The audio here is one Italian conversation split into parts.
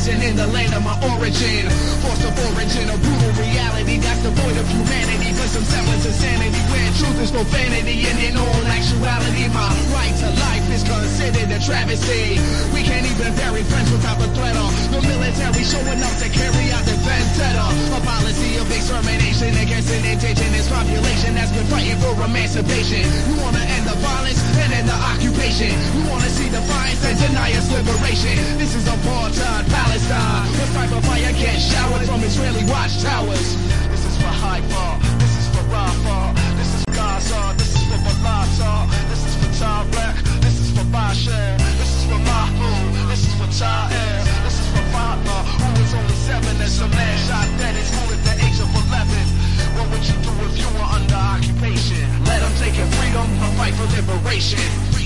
nation in the land of my origin. Force of origin, a brutal reality that's devoid of humanity, but some semblance of sanity when truth is profanity. And in all actuality, my right to life is considered a travesty. We can't even bury friends without the threat of the military showing up to carry out the vendetta. A policy of extermination against an indigenous population that's been fighting for emancipation. You wanna end the violence and end the occupation. You wanna see defiance and deny us liberation. This is apartheid Palestine. The sniper fire gets showered from Israeli watchtowers. This is for Haifa. This is for Rafah. This is Gaza. This is for Balata. This is for Tarek. This is for Bashar. This is for Mahmoud. This is for Ta'ir. This is for Fatma, who was only 7 and some man shot dead in school at the age of 11. What would you do if you were under occupation? Let them take your freedom or fight for liberation.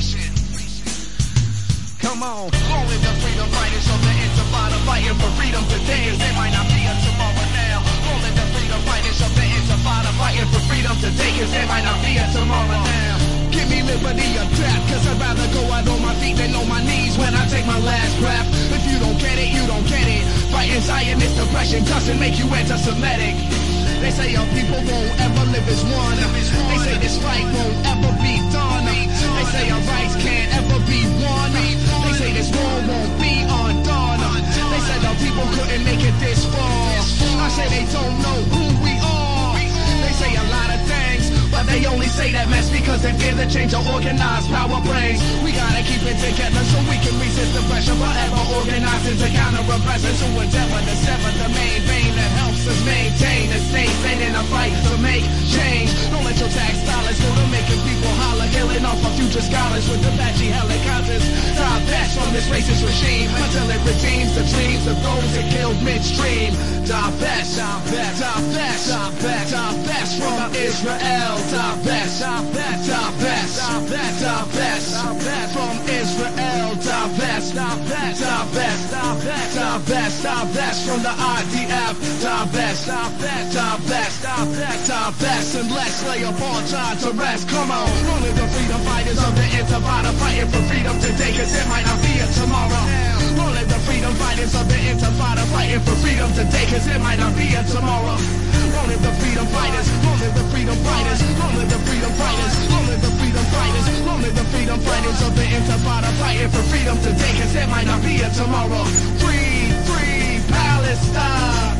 Come on, rolling the freedom fighters of the Intifada, fighting for freedom today, cause there might not be a tomorrow now. Rolling the freedom fighters of the Intifada, fighting for freedom today, cause there might not be a tomorrow now. Give me liberty or death, cause I'd rather go out on my feet than on my knees when I take my last breath. If you don't get it, you don't get it. Fighting Zionist oppression doesn't make you anti-Semitic. They say our people won't ever live as one. They say this fight won't ever be done. They say our rights can't ever be won. They say this war won't be undone. They said our people couldn't make it this far. I say they don't know who we are. They say a lot of things, but they only say that mess because they fear the change of organized power brings. We gotta keep it together so we can resist the pressure, forever organizing to counter oppressors who endeavor to sever the main vein that helps us maintain the state sane in a fight to make change. Don't let your tax dollars go to making people holler, killing off our future scholars with Apache helicopters. Divest from this racist regime until it redeems the dreams of those that killed midstream. Divest, divest, divest, divest, divest from Israel. Divest, divest, divest, divest, divest from Israel. Divest, divest, divest, divest, divest, divest from the IDF. Divest, divest, divest, divest, divest, and let's lay apartheid to rest. Come on, rolling the freedom fighters of the Intifada, fighting for freedom today, cause there might not be a tomorrow. Rolling the freedom fighters of the Intifada, fighting for freedom today, cause there might not be a tomorrow. Rolling the freedom fighters, rolling the freedom fighters, rolling the freedom fighters, rolling the freedom fighters, rolling the freedom fighters of the Intifada, fighting for freedom today, cause there might not be a tomorrow. Free, free Palestine.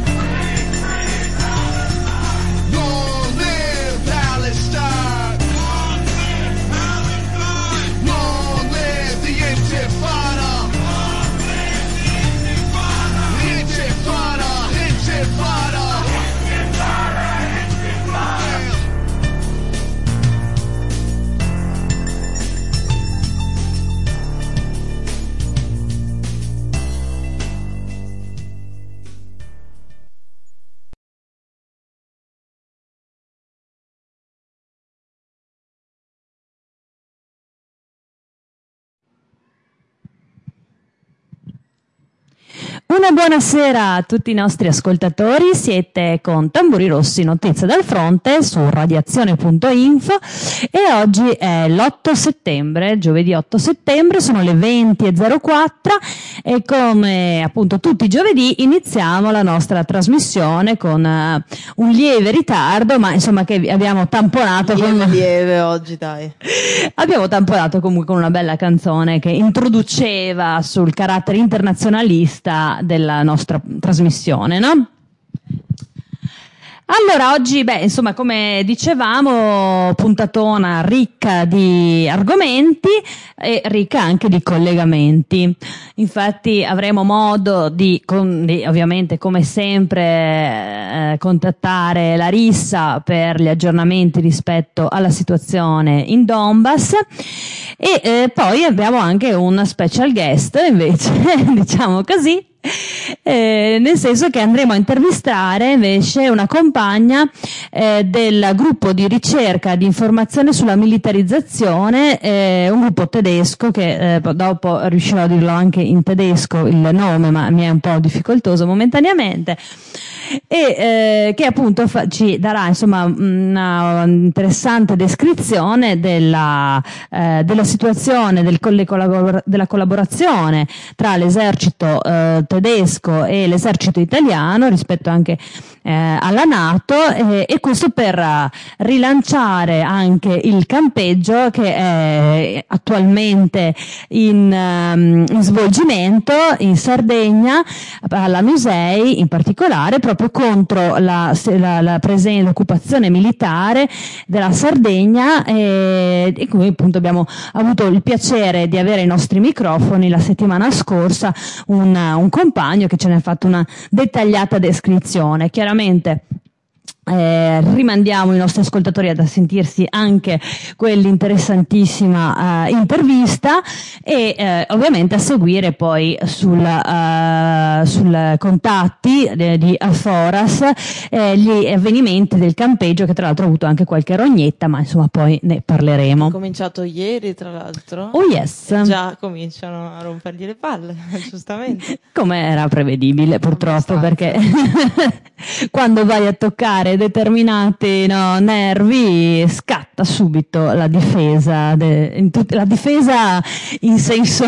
Long live Palestine. Long live the Intifada. Intifada, Intifada. Una buonasera a tutti i nostri ascoltatori, siete con Tamburi Rossi, notizie dal fronte su radiazione.info e oggi è l'8 settembre, giovedì 8 settembre, sono le 20:04 e come appunto tutti i giovedì iniziamo la nostra trasmissione con un lieve ritardo, ma insomma che abbiamo tamponato lieve oggi, dai. Abbiamo tamponato comunque con una bella canzone che introduceva sul carattere internazionalista della nostra trasmissione, no? Allora, oggi, insomma, come dicevamo, puntatona ricca di argomenti e ricca anche di collegamenti. Infatti avremo modo di ovviamente, come sempre, contattare Larissa per gli aggiornamenti rispetto alla situazione in Donbass e poi abbiamo anche un special guest, invece, diciamo così, nel senso che andremo a intervistare invece una compagna del gruppo di ricerca di informazione sulla militarizzazione, un gruppo tedesco che dopo riuscirò a dirlo anche in tedesco il nome, ma mi è un po' difficoltoso momentaneamente, e che appunto ci darà insomma una interessante descrizione della situazione della collaborazione tra l'esercito tedesco tedesco e l'esercito italiano rispetto anche alla NATO, e questo per rilanciare anche il campeggio che è attualmente in svolgimento in Sardegna, a Lanusei in particolare, proprio contro l'occupazione militare della Sardegna, e qui appunto abbiamo avuto il piacere di avere ai nostri microfoni la settimana scorsa un compagno che ce ne ha fatto una dettagliata descrizione. Chiaramente rimandiamo i nostri ascoltatori ad sentirsi anche quell'interessantissima intervista, e ovviamente a seguire poi sul contatti di Foras gli avvenimenti del campeggio, che tra l'altro ha avuto anche qualche rognetta, ma insomma poi ne parleremo. È cominciato ieri, tra l'altro. Oh yes. Già cominciano a rompergli le palle, giustamente. Come era prevedibile, purtroppo, perché quando vai a toccare determinati nervi scatta subito la difesa, la difesa in senso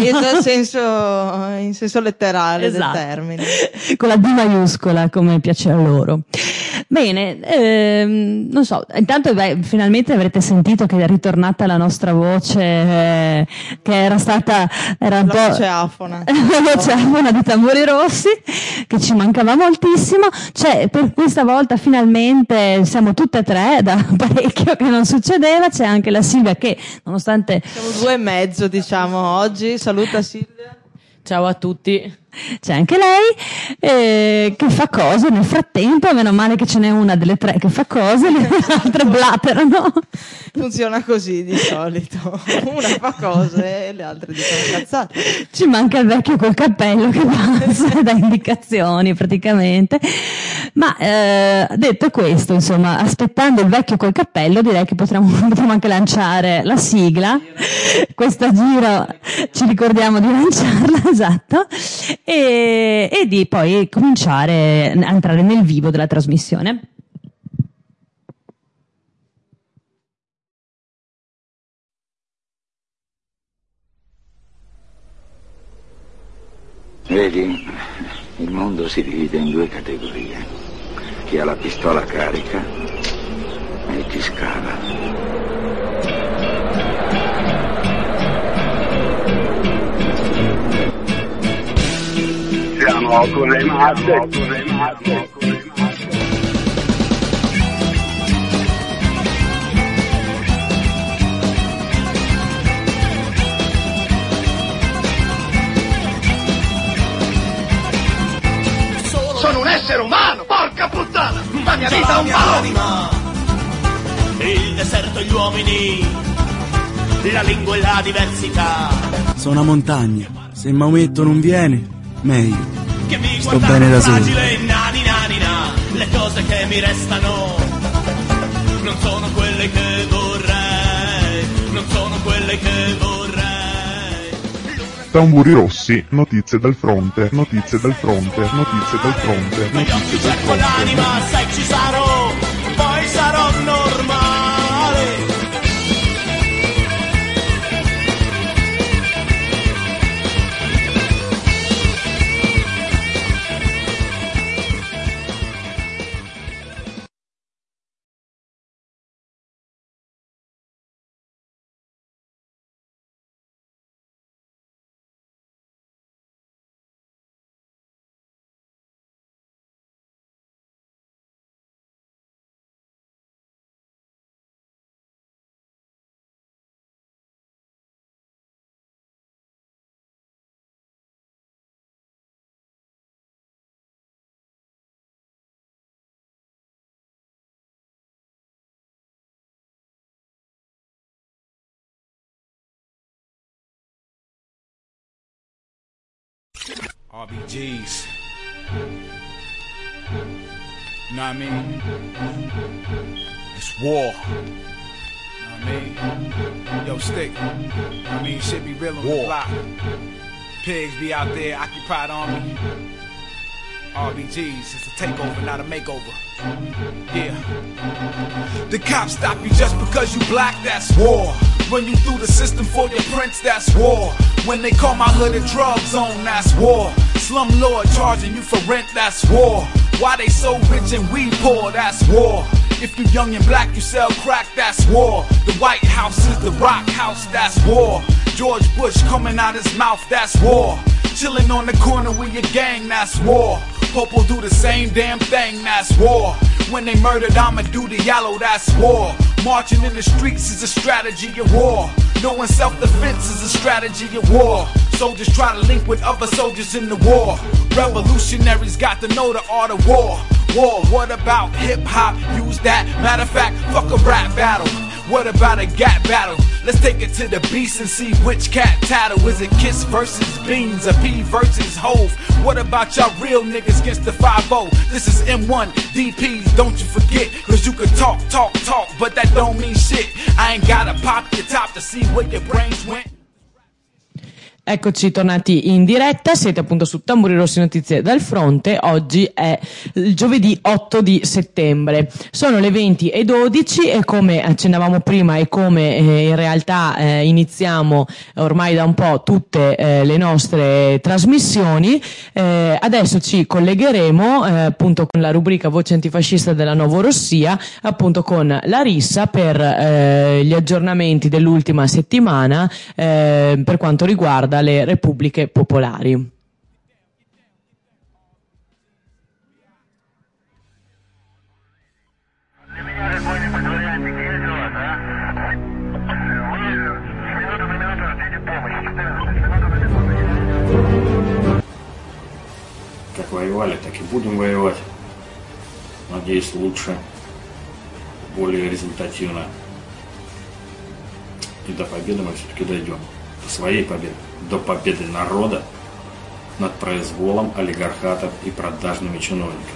letterale, esatto, del termine, con la D maiuscola, come piace a loro. Bene, non so, intanto finalmente avrete sentito che è ritornata la nostra voce, che era un po' voce afona. La voce afona di Tamburi Rossi, che ci mancava moltissimo. Cioè, per questa volta finalmente siamo tutte e tre, da parecchio che non succedeva. C'è anche la Silvia che, nonostante... Siamo 2,5, diciamo, oggi. Saluta Silvia. Ciao a tutti. C'è anche lei che fa cose nel frattempo, meno male che ce n'è una delle tre che fa cose, le altre blaterano. Funziona così di solito, una fa cose e le altre dicono cazzate. Ci manca il vecchio col cappello che passa da indicazioni praticamente. Ma detto questo, insomma, aspettando il vecchio col cappello, direi che potremmo anche lanciare la sigla. Questa giro ci ricordiamo di lanciarla, esatto, e di poi cominciare a entrare nel vivo della trasmissione. Vedi, il mondo si divide in due categorie: chi ha la pistola carica e chi scava. Siamo con le masse. Sono un essere umano, porca puttana! La mia vita è un ballo! Il deserto e gli uomini, la lingua e la diversità. Sono una montagna, se Maometto non viene, meglio. Che mi sto bene da solo. Le cose che mi restano non sono quelle che vorrei, non sono quelle che vorrei. Tamburi Rossi, notizie dal fronte, notizie dal fronte, notizie dal fronte, notizie dal Con l'anima, fronte. se ci sarò, poi sarò normale. RBGs. You know what I mean? It's war. You know what I mean? Yo, Stick. I mean, shit be real on the block. Pigs be out there, occupied army. RBGs, it's a takeover, not a makeover. Yeah. The cops stop you just because you black, that's war. When you threw the system for your prince, that's war. When they call my hood a drug zone, that's war. Slumlord charging you for rent, that's war. Why they so rich and we poor, that's war. If you young and black, you sell crack, that's war. The White House is the rock house, that's war. George Bush coming out his mouth, that's war. Chilling on the corner with your gang, that's war. Popo do the same damn thing, that's war. When they murdered Amadou Diallo, that's war. Marching in the streets is a strategy of war. Knowing self-defense is a strategy of war. Soldiers try to link with other soldiers in the war. Revolutionaries got to know the art of war. War, what about hip-hop? Use that. Matter of fact, fuck a rap battle. What about a gap battle? Let's take it to the beast and see which cat tattle. Is it Kiss versus Beans or P versus Hove? What about y'all real niggas against the 5-0? This is M1 DPs, don't you forget. Cause you can talk, but that don't mean shit. I ain't gotta pop your top to see where your brains went. Eccoci tornati in diretta, siete appunto su Tamburi Rossi Notizie dal Fronte. Oggi è il giovedì 8 di settembre, sono le 20:12 e come accennavamo prima e come in realtà iniziamo ormai da un po' tutte le nostre trasmissioni, adesso ci collegheremo appunto con la rubrica Voce Antifascista della Novorossia, appunto con Larissa per gli aggiornamenti dell'ultima settimana per quanto riguarda le repubbliche popolari. Как воевали, так и будем воевать. Надеюсь, лучше, более результативно. И до победы мы все-таки дойдем. До своей победы. До победы народа над произволом олигархатов и продажными чиновниками.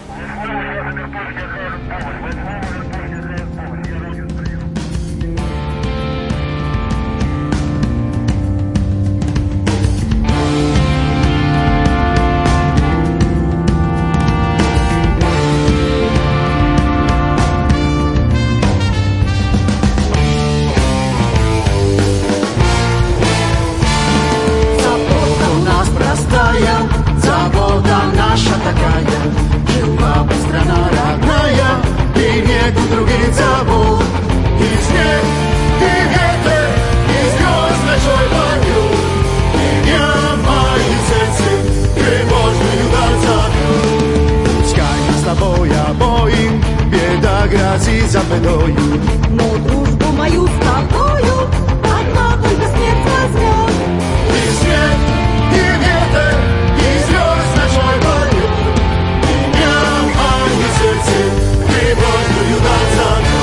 Забота наша такая, жила бы страна родная, и нет других забот. И снег, и ветер, и звезд ночной полет, меня мои сердце тревожную даль забьют. Пускай нас с тобой обоим беда грозит за бедою, но дружбу мою с тобою одна только смерть возьмет. И снег, и ветер, и звезд ночной полет, меня мои сердце тревожную даль забьют.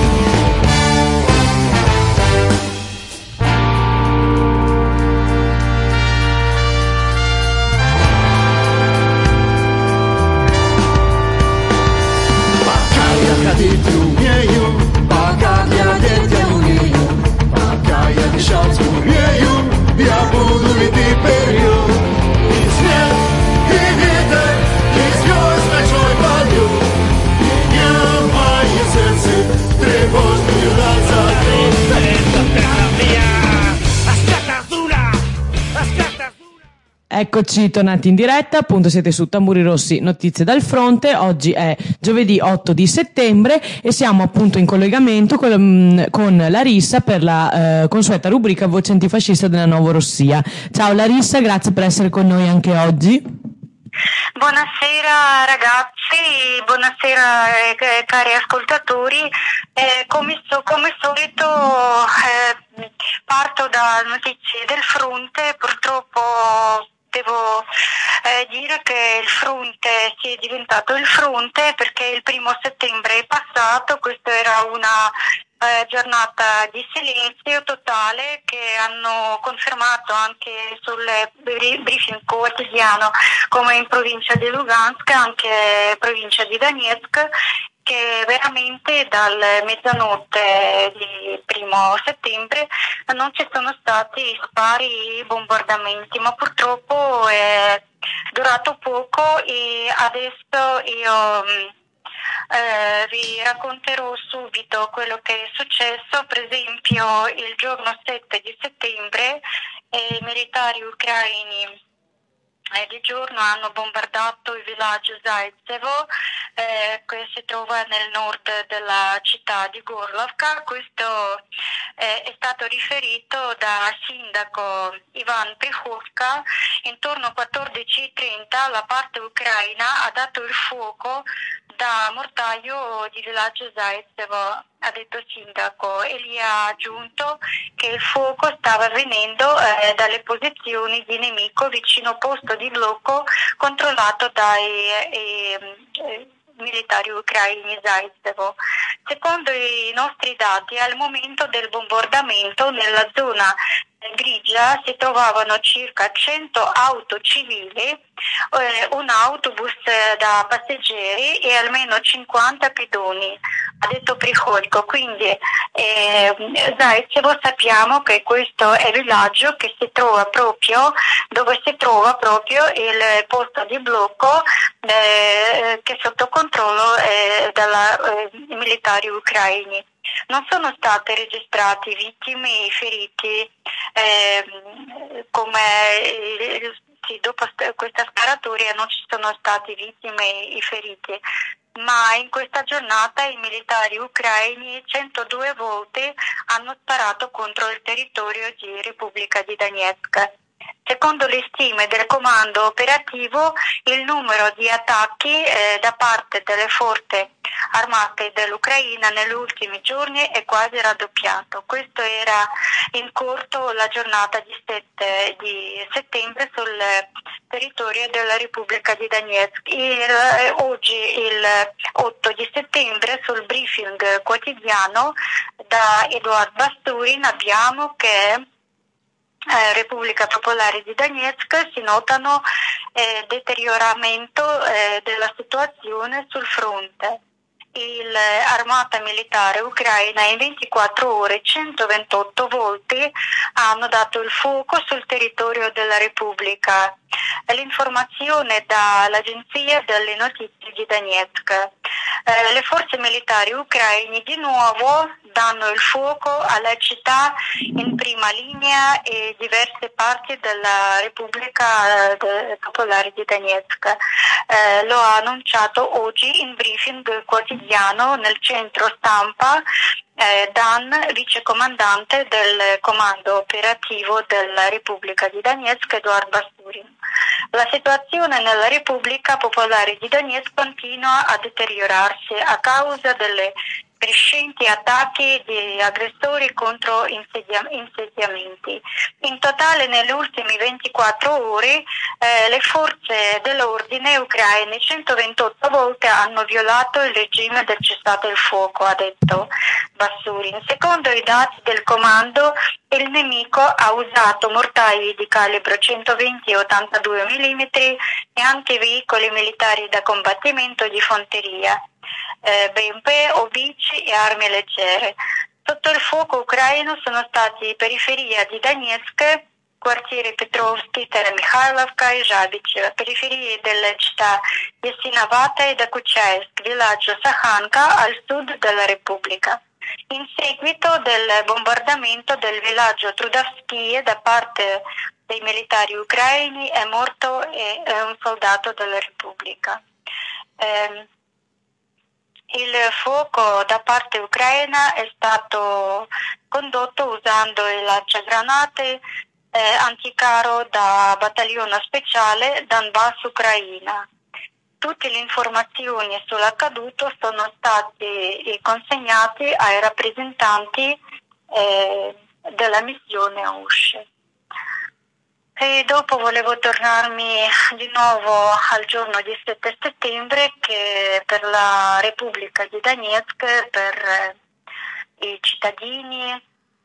Пока я ходить не умею, пока глядеть я не умею, пока я дышать не умею, я буду идти вперед. И снег, и ветер, и звезд ночной полет, меня мое сердце тревожную даль забьет. Eccoci tornati in diretta, appunto siete su Tamburi Rossi Notizie dal Fronte. Oggi è giovedì 8 di settembre e siamo appunto in collegamento con Larissa per la consueta rubrica Voce Antifascista della Novorossia. Ciao Larissa, grazie per essere con noi anche oggi. Buonasera ragazzi, buonasera cari ascoltatori. Come solito parto da notizie del fronte. Purtroppo devo dire che il fronte si è diventato il fronte perché il 1 settembre è passato. Questa era una giornata di silenzio totale che hanno confermato anche sul briefing quotidiano, come in provincia di Lugansk, anche provincia di Donetsk, che veramente dal mezzanotte di 1 settembre non ci sono stati spari bombardamenti, ma purtroppo è durato poco e adesso io Vi racconterò subito quello che è successo. Per esempio, il giorno 7 di settembre i militari ucraini di giorno hanno bombardato il villaggio Zaitsevo, che si trova nel nord della città di Gorlovka. Questo è stato riferito da sindaco Ivan Prihovka. Intorno a 14:30 la parte ucraina ha dato il fuoco da mortaio di villaggio Zaitsevo, ha detto il sindaco, e gli ha aggiunto che il fuoco stava venendo dalle posizioni di nemico vicino posto di blocco controllato dai militari ucraini Zaitsevo. Secondo i nostri dati, al momento del bombardamento nella zona grigia si trovavano circa 100 auto civili, un autobus da passeggeri e almeno 50 pedoni, ha detto Priholko. Quindi Zaitsevo, sappiamo che questo è il villaggio che si trova proprio dove si trova proprio il posto di blocco che è sotto controllo dai militari ucraini. Non sono state registrate vittime e feriti, dopo questa sparatoria non ci sono state vittime e feriti, ma in questa giornata i militari ucraini 102 volte hanno sparato contro il territorio di Repubblica di Donetsk. Secondo le stime del comando operativo, il numero di attacchi da parte delle forze armate dell'Ucraina negli ultimi giorni è quasi raddoppiato. Questo era in corso la giornata di 7 di settembre sul territorio della Repubblica di Donetsk. Oggi, il 8 di settembre, sul briefing quotidiano da Eduard Basturin abbiamo che Repubblica Popolare di Donetsk si notano deterioramento della situazione sul fronte. L'armata militare ucraina in 24 ore 128 volte hanno dato il fuoco sul territorio della Repubblica. L'informazione dall'agenzia delle notizie di Donetsk. Le forze militari ucraine di nuovo danno il fuoco alla città in prima linea e diverse parti della Repubblica Popolare di Donetsk. Lo ha annunciato oggi in briefing quotidiano nel centro stampa Dan, vicecomandante del comando operativo della Repubblica di Donetsk, Eduard Basturin. La situazione nella Repubblica Popolare di Donetsk continua a deteriorarsi a causa delle crescenti attacchi di aggressori contro insediamenti. In totale nelle ultime 24 ore le forze dell'ordine ucraine 128 volte hanno violato il regime del cessate il fuoco, ha detto Basturin. Secondo i dati del comando, il nemico ha usato mortai di calibro 120 e 82 mm e antiveicoli militari da combattimento di fanteria, BMP, obici e armi leggere. Sotto il fuoco ucraino sono stati periferia di Donetsk, quartiere Petrovsky, Teremihailovka e Žabičevo, periferie delle città di Sinavata e Dokučaevsk, villaggio Sahanka al sud della Repubblica. In seguito del bombardamento del villaggio Trudovskije da parte dei militari ucraini è morto un soldato della Repubblica. Il fuoco da parte ucraina è stato condotto usando i lanciagranate anticaro da battaglione speciale Donbass Ucraina. Tutte le informazioni sull'accaduto sono state consegnate ai rappresentanti della missione USCE. E dopo volevo tornarmi di nuovo al giorno di 7 settembre, che per la Repubblica di Donetsk, per i cittadini,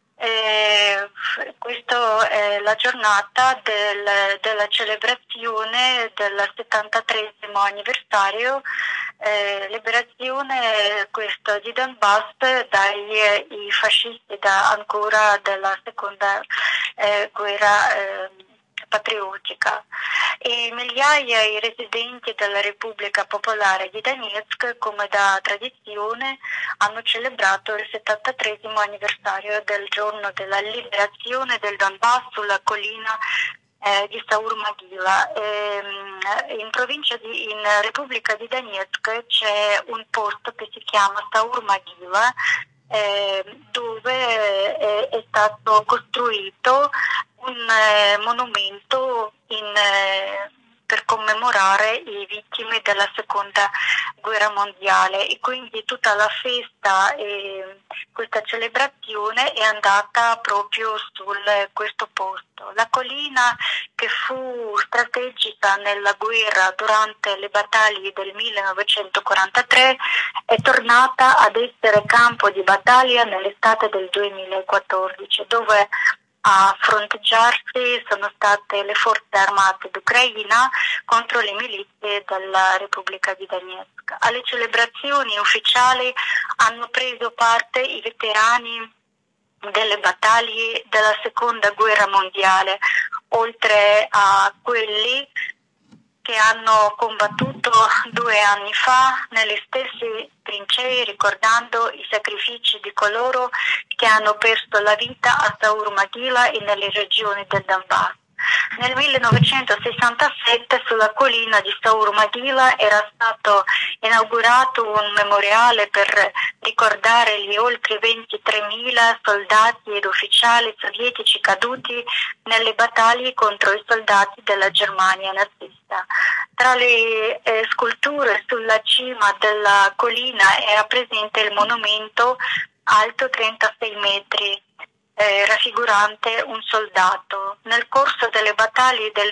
questa è la giornata della celebrazione del 73esimo anniversario, liberazione questa di Donbass dai fascisti ancora della seconda guerra patriottica e migliaia di residenti della Repubblica Popolare di Donetsk, come da tradizione, hanno celebrato il 73° anniversario del giorno della liberazione del Donbass sulla collina di Saur Magila. In Repubblica di Donetsk c'è un posto che si chiama Saur Magila, dove è stato costruito un monumento per commemorare i vittime della seconda guerra mondiale, e quindi tutta la festa e questa celebrazione è andata proprio su questo posto. La collina, che fu strategica nella guerra durante le battaglie del 1943, è tornata ad essere campo di battaglia nell'estate del 2014, dove a fronteggiarsi sono state le forze armate d'Ucraina contro le milizie della Repubblica di Donetsk. Alle celebrazioni ufficiali hanno preso parte i veterani delle battaglie della seconda guerra mondiale, oltre a quelli che hanno combattuto 2 anni fa nelle stesse trincee, ricordando i sacrifici di coloro che hanno perso la vita a Saur Magila e nelle regioni del Donbass. Nel 1967 sulla collina di Saur Magila era stato inaugurato un memoriale per ricordare gli oltre 23.000 soldati ed ufficiali sovietici caduti nelle battaglie contro i soldati della Germania nazista. Tra le sculture sulla cima della collina era presente il monumento alto 36 metri, raffigurante un soldato. Nel corso delle battaglie del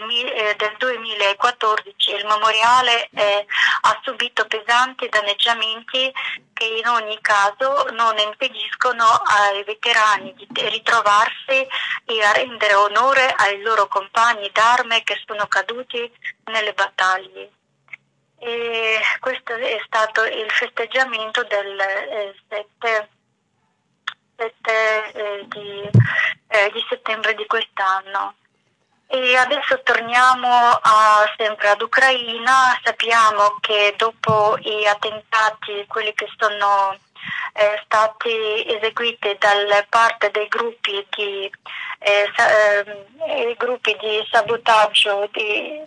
2014 il memoriale ha subito pesanti danneggiamenti che in ogni caso non impediscono ai veterani di ritrovarsi e a rendere onore ai loro compagni d'arme che sono caduti nelle battaglie. E questo è stato il festeggiamento del 7 di settembre di quest'anno. E adesso torniamo sempre ad Ucraina. Sappiamo che dopo gli attentati, quelli che sono stati eseguiti da parte dei gruppi di sabotaggio di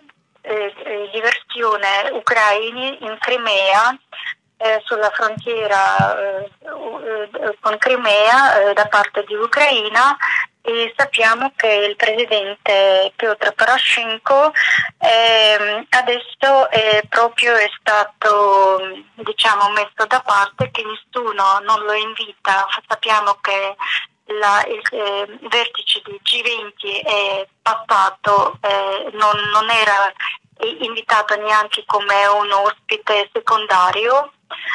diversione ucraini in Crimea, sulla frontiera con Crimea da parte di Ucraina, e sappiamo che il presidente Piotr Poroshenko adesso è stato messo da parte, che nessuno non lo invita. Sappiamo che il vertice di G20 è passato, non era invitato neanche come un ospite secondario,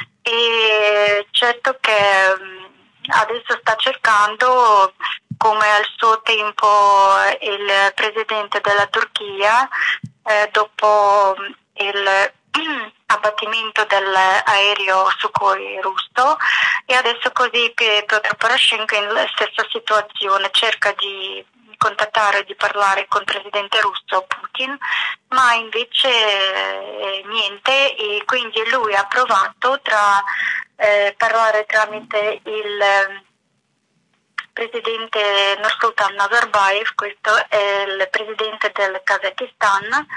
e certo che adesso sta cercando, come al suo tempo il presidente della Turchia, dopo il abbattimento dell'aereo Sukhoi russo, e adesso così Piotr Poroshenko è nella stessa situazione, cerca di contattare, di parlare con il presidente russo Putin, ma invece niente, e quindi lui ha provato parlare tramite il presidente Nursultan Nazarbayev, questo è il presidente del Kazakistan,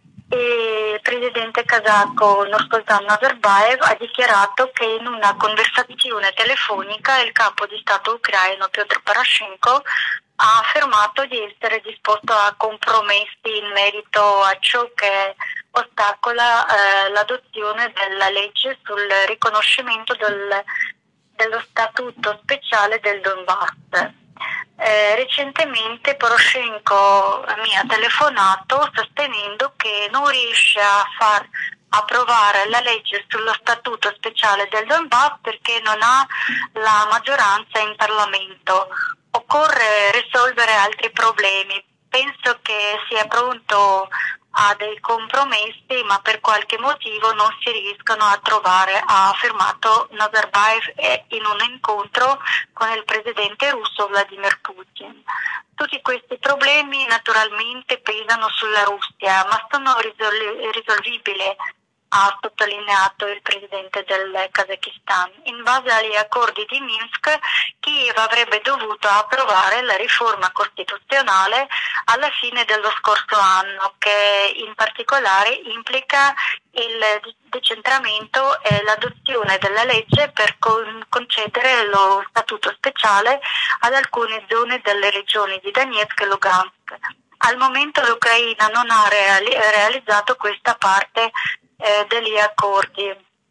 e il presidente kazako Nursultan Nazarbayev ha dichiarato che in una conversazione telefonica il capo di Stato ucraino Piotr Poroshenko ha affermato di essere disposto a compromessi in merito a ciò che ostacola l'adozione della legge sul riconoscimento dello statuto speciale del Donbass. Recentemente Poroshenko mi ha telefonato sostenendo che non riesce a far approvare la legge sullo statuto speciale del Donbass perché non ha la maggioranza in Parlamento. Occorre risolvere altri problemi. Penso che sia pronto a dei compromessi, ma per qualche motivo non si riescono a trovare, ha affermato Nazarbayev in un incontro con il presidente russo Vladimir Putin. Tutti questi problemi naturalmente pesano sulla Russia, ma sono risolvibili, ha sottolineato il presidente del Kazakistan. In base agli accordi di Minsk, Kiev avrebbe dovuto approvare la riforma costituzionale alla fine dello scorso anno, che in particolare implica il decentramento e l'adozione della legge per concedere lo statuto speciale ad alcune zone delle regioni di Donetsk e Lugansk. Al momento l'Ucraina non ha realizzato questa parte degli accordi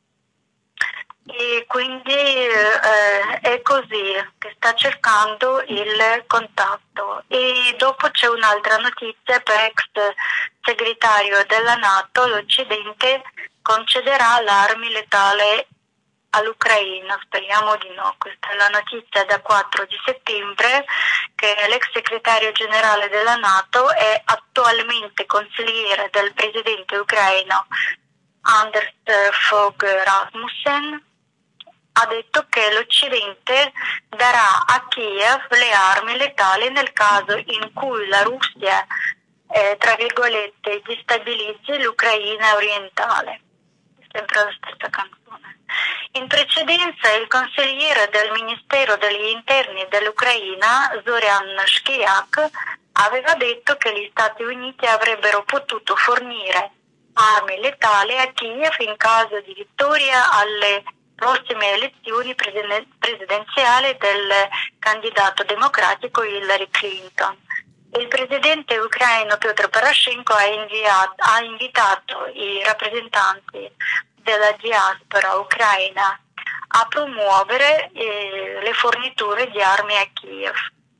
e quindi è così che sta cercando il contatto. E dopo c'è un'altra notizia: per ex segretario della NATO l'Occidente concederà l'armi letale all'Ucraina. Speriamo di no. Questa è la notizia da 4 di settembre, che l'ex segretario generale della NATO è attualmente consigliere del presidente ucraino Anders Fogh Rasmussen. Ha detto che l'Occidente darà a Kiev le armi letali nel caso in cui la Russia, tra virgolette, destabilizzi l'Ucraina orientale. Sempre la stessa canzone. In precedenza il consigliere del Ministero degli Interni dell'Ucraina, Zoran Shkiak, aveva detto che gli Stati Uniti avrebbero potuto fornire armi letali a Kiev in caso di vittoria alle prossime elezioni presidenziali del candidato democratico Hillary Clinton. Il presidente ucraino Petro Poroshenko ha invitato i rappresentanti della diaspora ucraina a promuovere le forniture di armi a Kiev.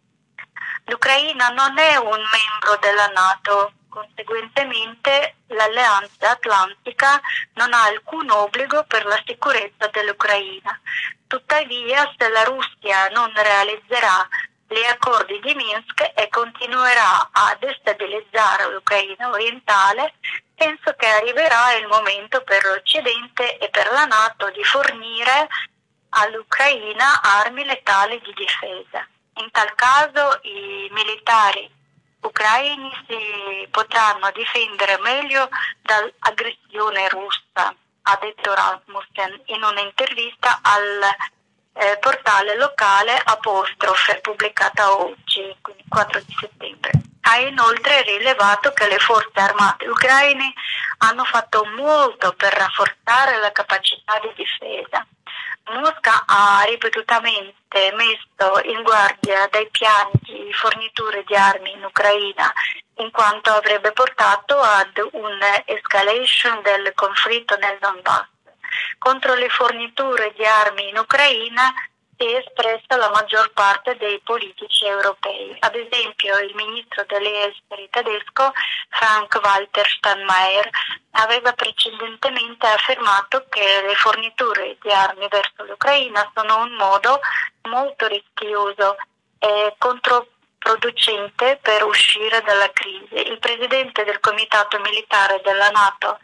L'Ucraina non è un membro della NATO, conseguentemente l'Alleanza Atlantica non ha alcun obbligo per la sicurezza dell'Ucraina. Tuttavia, se la Russia non realizzerà gli accordi di Minsk e continuerà a destabilizzare l'Ucraina orientale, penso che arriverà il momento per l'Occidente e per la NATO di fornire all'Ucraina armi letali di difesa. In tal caso i militari ucraini si potranno difendere meglio dall'aggressione russa, ha detto Rasmussen in un'intervista al portale locale Apostrofe, pubblicata oggi, quindi 4 di settembre. Ha inoltre rilevato che le forze armate ucraine hanno fatto molto per rafforzare la capacità di difesa. Mosca ha ripetutamente messo in guardia dai piani di forniture di armi in Ucraina, in quanto avrebbe portato ad un'escalation del conflitto nel Donbass. Contro le forniture di armi in Ucraina si è espressa la maggior parte dei politici europei. Ad esempio, il ministro degli esteri tedesco Frank-Walter Steinmeier aveva precedentemente affermato che le forniture di armi verso l'Ucraina sono un modo molto rischioso e controproducente per uscire dalla crisi. Il presidente del Comitato Militare della NATO,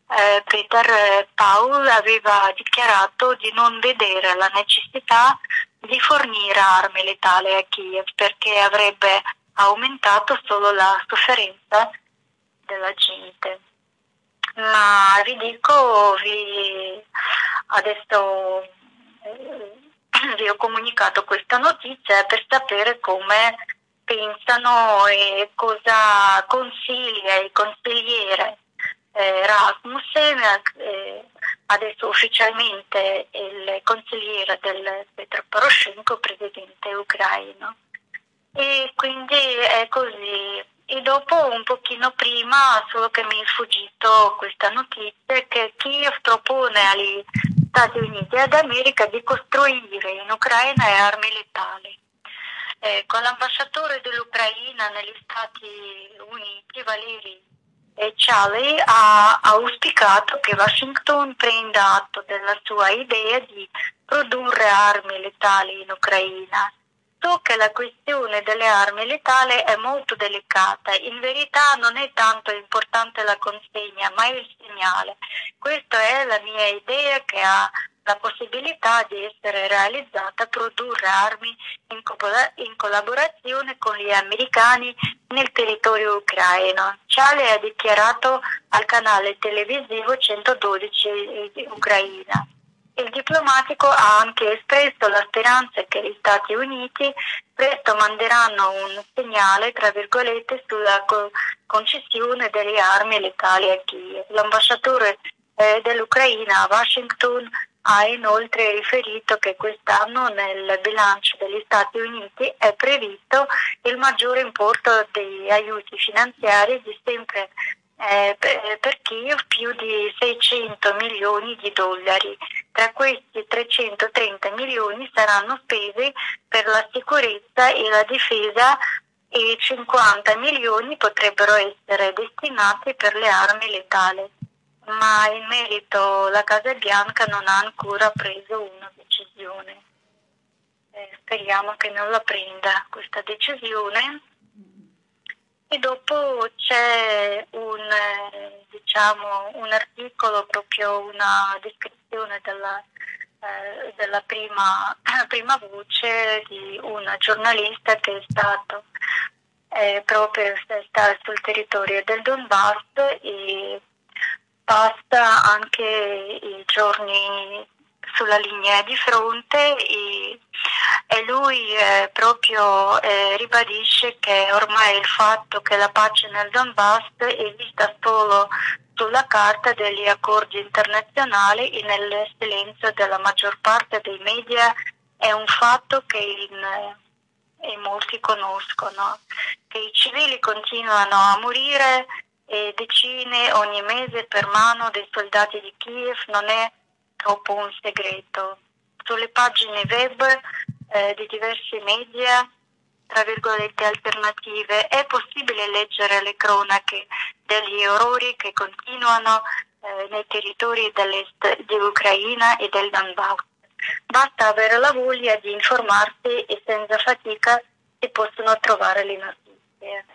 Peter Paul, aveva dichiarato di non vedere la necessità di fornire armi letali a Kiev perché avrebbe aumentato solo la sofferenza della gente. Ma vi dico, adesso vi ho comunicato questa notizia per sapere come pensano e cosa consiglia il consigliere Rasmussen, adesso ufficialmente il consigliere del Petro Poroshenko, presidente ucraino. E quindi è così. E dopo, un pochino prima, solo che mi è sfuggito questa notizia, che Kiev propone agli Stati Uniti d'America di costruire in Ucraina armi letali. Con l'ambasciatore dell'Ucraina negli Stati Uniti, Valeri Charlie, ha auspicato che Washington prenda atto della sua idea di produrre armi letali in Ucraina. detto che la questione delle armi letali è molto delicata. In verità non è tanto importante la consegna, ma il segnale. Questa è la mia idea, che ha la possibilità di essere realizzata, produrre armi in collaborazione con gli americani nel territorio ucraino. Ciale ha dichiarato al canale televisivo 112 di Ucraina. Il diplomatico ha anche espresso la speranza che gli Stati Uniti presto manderanno un segnale, tra virgolette, sulla concessione delle armi letali a Kiev. L'ambasciatore dell'Ucraina a Washington ha inoltre riferito che quest'anno nel bilancio degli Stati Uniti è previsto il maggiore importo di aiuti finanziari di sempre per Kiev, più di 600 milioni di dollari. Tra questi 330 milioni saranno spesi per la sicurezza e la difesa e 50 milioni potrebbero essere destinati per le armi letali. Ma in merito la Casa Bianca non ha ancora preso una decisione. Speriamo che non la prenda questa decisione. E dopo c'è un articolo, proprio una descrizione della prima voce di una giornalista che è stato proprio sta sul territorio del Donbass e passa anche i giorni sulla linea di fronte e lui proprio ribadisce che ormai il fatto che la pace nel Donbass esista solo sulla carta degli accordi internazionali e nel silenzio della maggior parte dei media è un fatto che molti conoscono, che i civili continuano a morire e decine ogni mese per mano dei soldati di Kiev non è troppo un segreto. Sulle pagine web di diversi media, tra virgolette, alternative, è possibile leggere le cronache degli orrori che continuano nei territori dell'est di Ucraina e del Donbass. Basta avere la voglia di informarsi e senza fatica si possono trovare le notizie.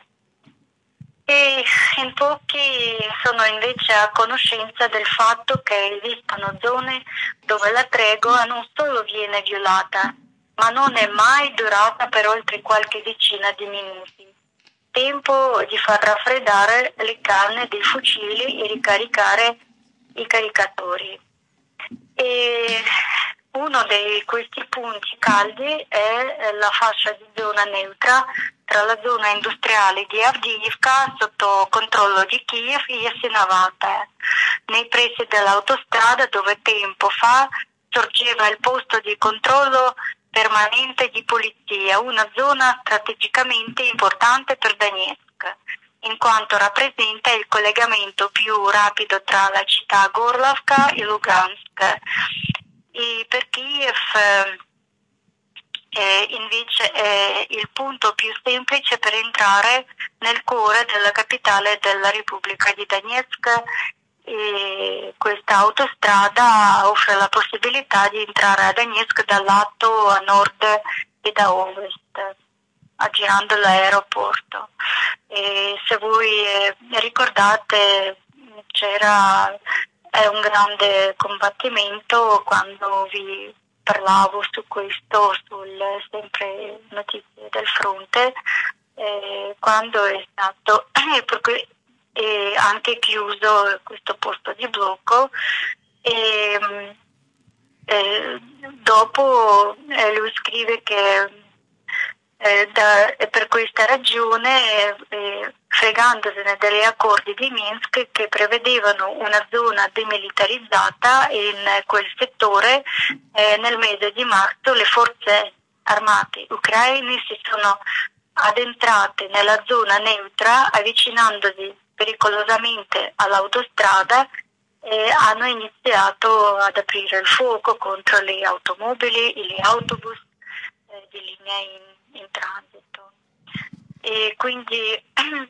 E in pochi sono invece a conoscenza del fatto che esistono zone dove la tregua non solo viene violata, ma non è mai durata per oltre qualche decina di minuti. Tempo di far raffreddare le canne dei fucili e ricaricare i caricatori. E uno di questi punti caldi è la fascia di zona neutra tra la zona industriale di Avdiivka sotto controllo di Kiev e Jasenovata, nei pressi dell'autostrada dove tempo fa sorgeva il posto di controllo permanente di polizia, una zona strategicamente importante per Donetsk, in quanto rappresenta il collegamento più rapido tra la città Gorlovka e Lugansk. E per Kiev invece è il punto più semplice per entrare nel cuore della capitale della Repubblica di Donetsk. E questa autostrada offre la possibilità di entrare a Donetsk dal lato a nord e da ovest, aggirando l'aeroporto. E se voi ricordate c'era un grande combattimento quando vi parlavo su questo, sempre notizie del fronte, quando è stato anche chiuso questo posto di blocco e dopo lui scrive che per questa ragione, fregandosene degli accordi di Minsk che prevedevano una zona demilitarizzata in quel settore, nel mese di marzo le forze armate ucraine si sono addentrate nella zona neutra avvicinandosi pericolosamente all'autostrada e hanno iniziato ad aprire il fuoco contro le automobili e gli autobus di linea in transito. E quindi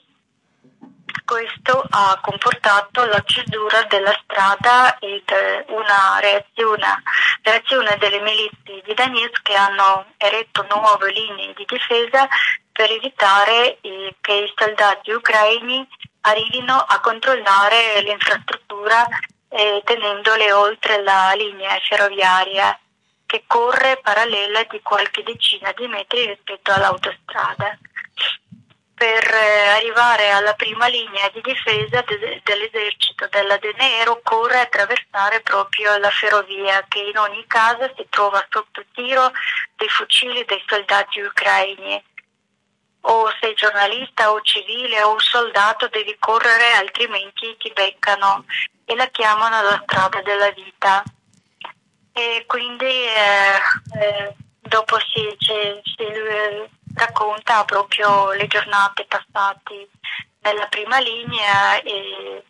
questo ha comportato la chiusura della strada ed una l'amministrazione delle milizie di Donetsk hanno eretto nuove linee di difesa per evitare che i soldati ucraini arrivino a controllare l'infrastruttura tenendole oltre la linea ferroviaria che corre parallela di qualche decina di metri rispetto all'autostrada. Per arrivare alla prima linea di difesa dell'esercito della DNR occorre attraversare proprio la ferrovia, che in ogni caso si trova sotto tiro dei fucili dei soldati ucraini. O sei giornalista o civile o soldato devi correre, altrimenti ti beccano e la chiamano la strada della vita. E quindi dopo si racconta proprio le giornate passate nella prima linea e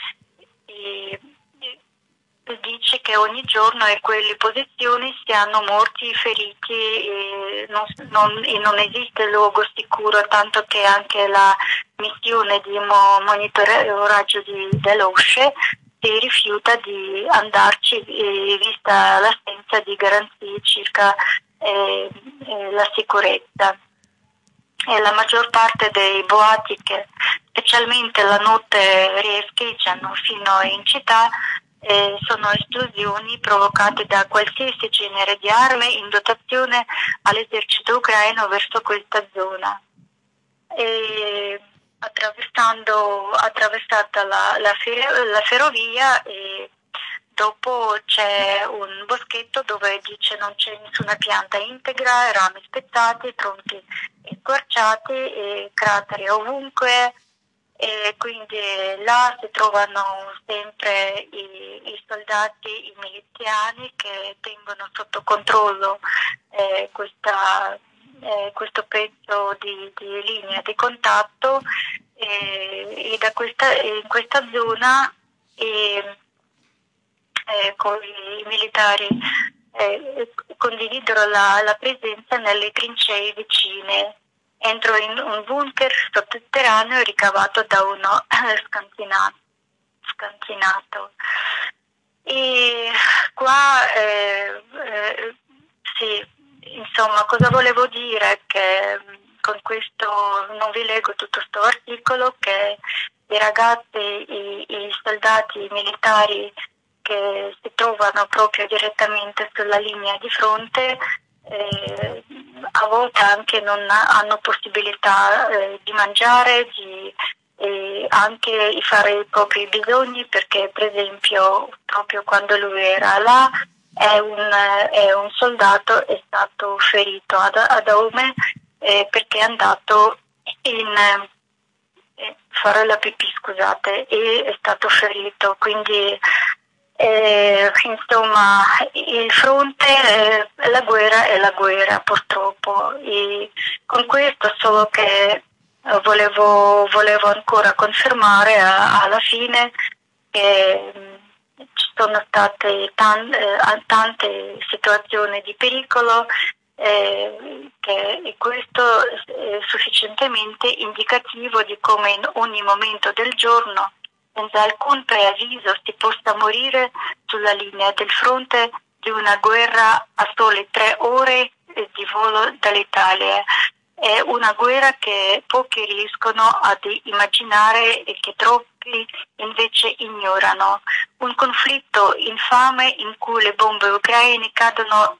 dice che ogni giorno in quelle posizioni si hanno morti e feriti e non esiste luogo sicuro, tanto che anche la missione di monitoraggio dell'OSCE si rifiuta di andarci vista l'assenza di garanzie circa la sicurezza. E la maggior parte dei boati che specialmente la notte rieschiano fino in città sono esplosioni provocate da qualsiasi genere di armi in dotazione all'esercito ucraino verso questa zona. E attraversata la ferrovia e dopo c'è un boschetto dove dice non c'è nessuna pianta integra, rami spezzati, tronchi squarciati e crateri ovunque, e quindi là si trovano sempre i soldati, i miliziani che tengono sotto controllo questo pezzo di linea di contatto e in questa zona con i militari condividono la presenza nelle trincee vicine entro in un bunker sotterraneo ricavato da uno scantinato. E qua sì, insomma, cosa volevo dire? Che con questo non vi leggo tutto questo articolo, che i ragazzi, i soldati, i militari che si trovano proprio direttamente sulla linea di fronte a volte anche non hanno possibilità di mangiare, anche di fare i propri bisogni, perché per esempio proprio quando lui era là un soldato è stato ferito ad Aume perché è andato in fare la pipì, scusate, e è stato ferito, quindi insomma il fronte, la guerra è la guerra purtroppo, e con questo solo che volevo ancora confermare alla fine che ci sono state tante situazioni di pericolo, che questo è sufficientemente indicativo di come in ogni momento del giorno, senza alcun preavviso, si possa morire sulla linea del fronte di una guerra a sole 3 ore di volo dall'Italia. È una guerra che pochi riescono ad immaginare e che troppi invece ignorano. Un conflitto infame in cui le bombe ucraine cadono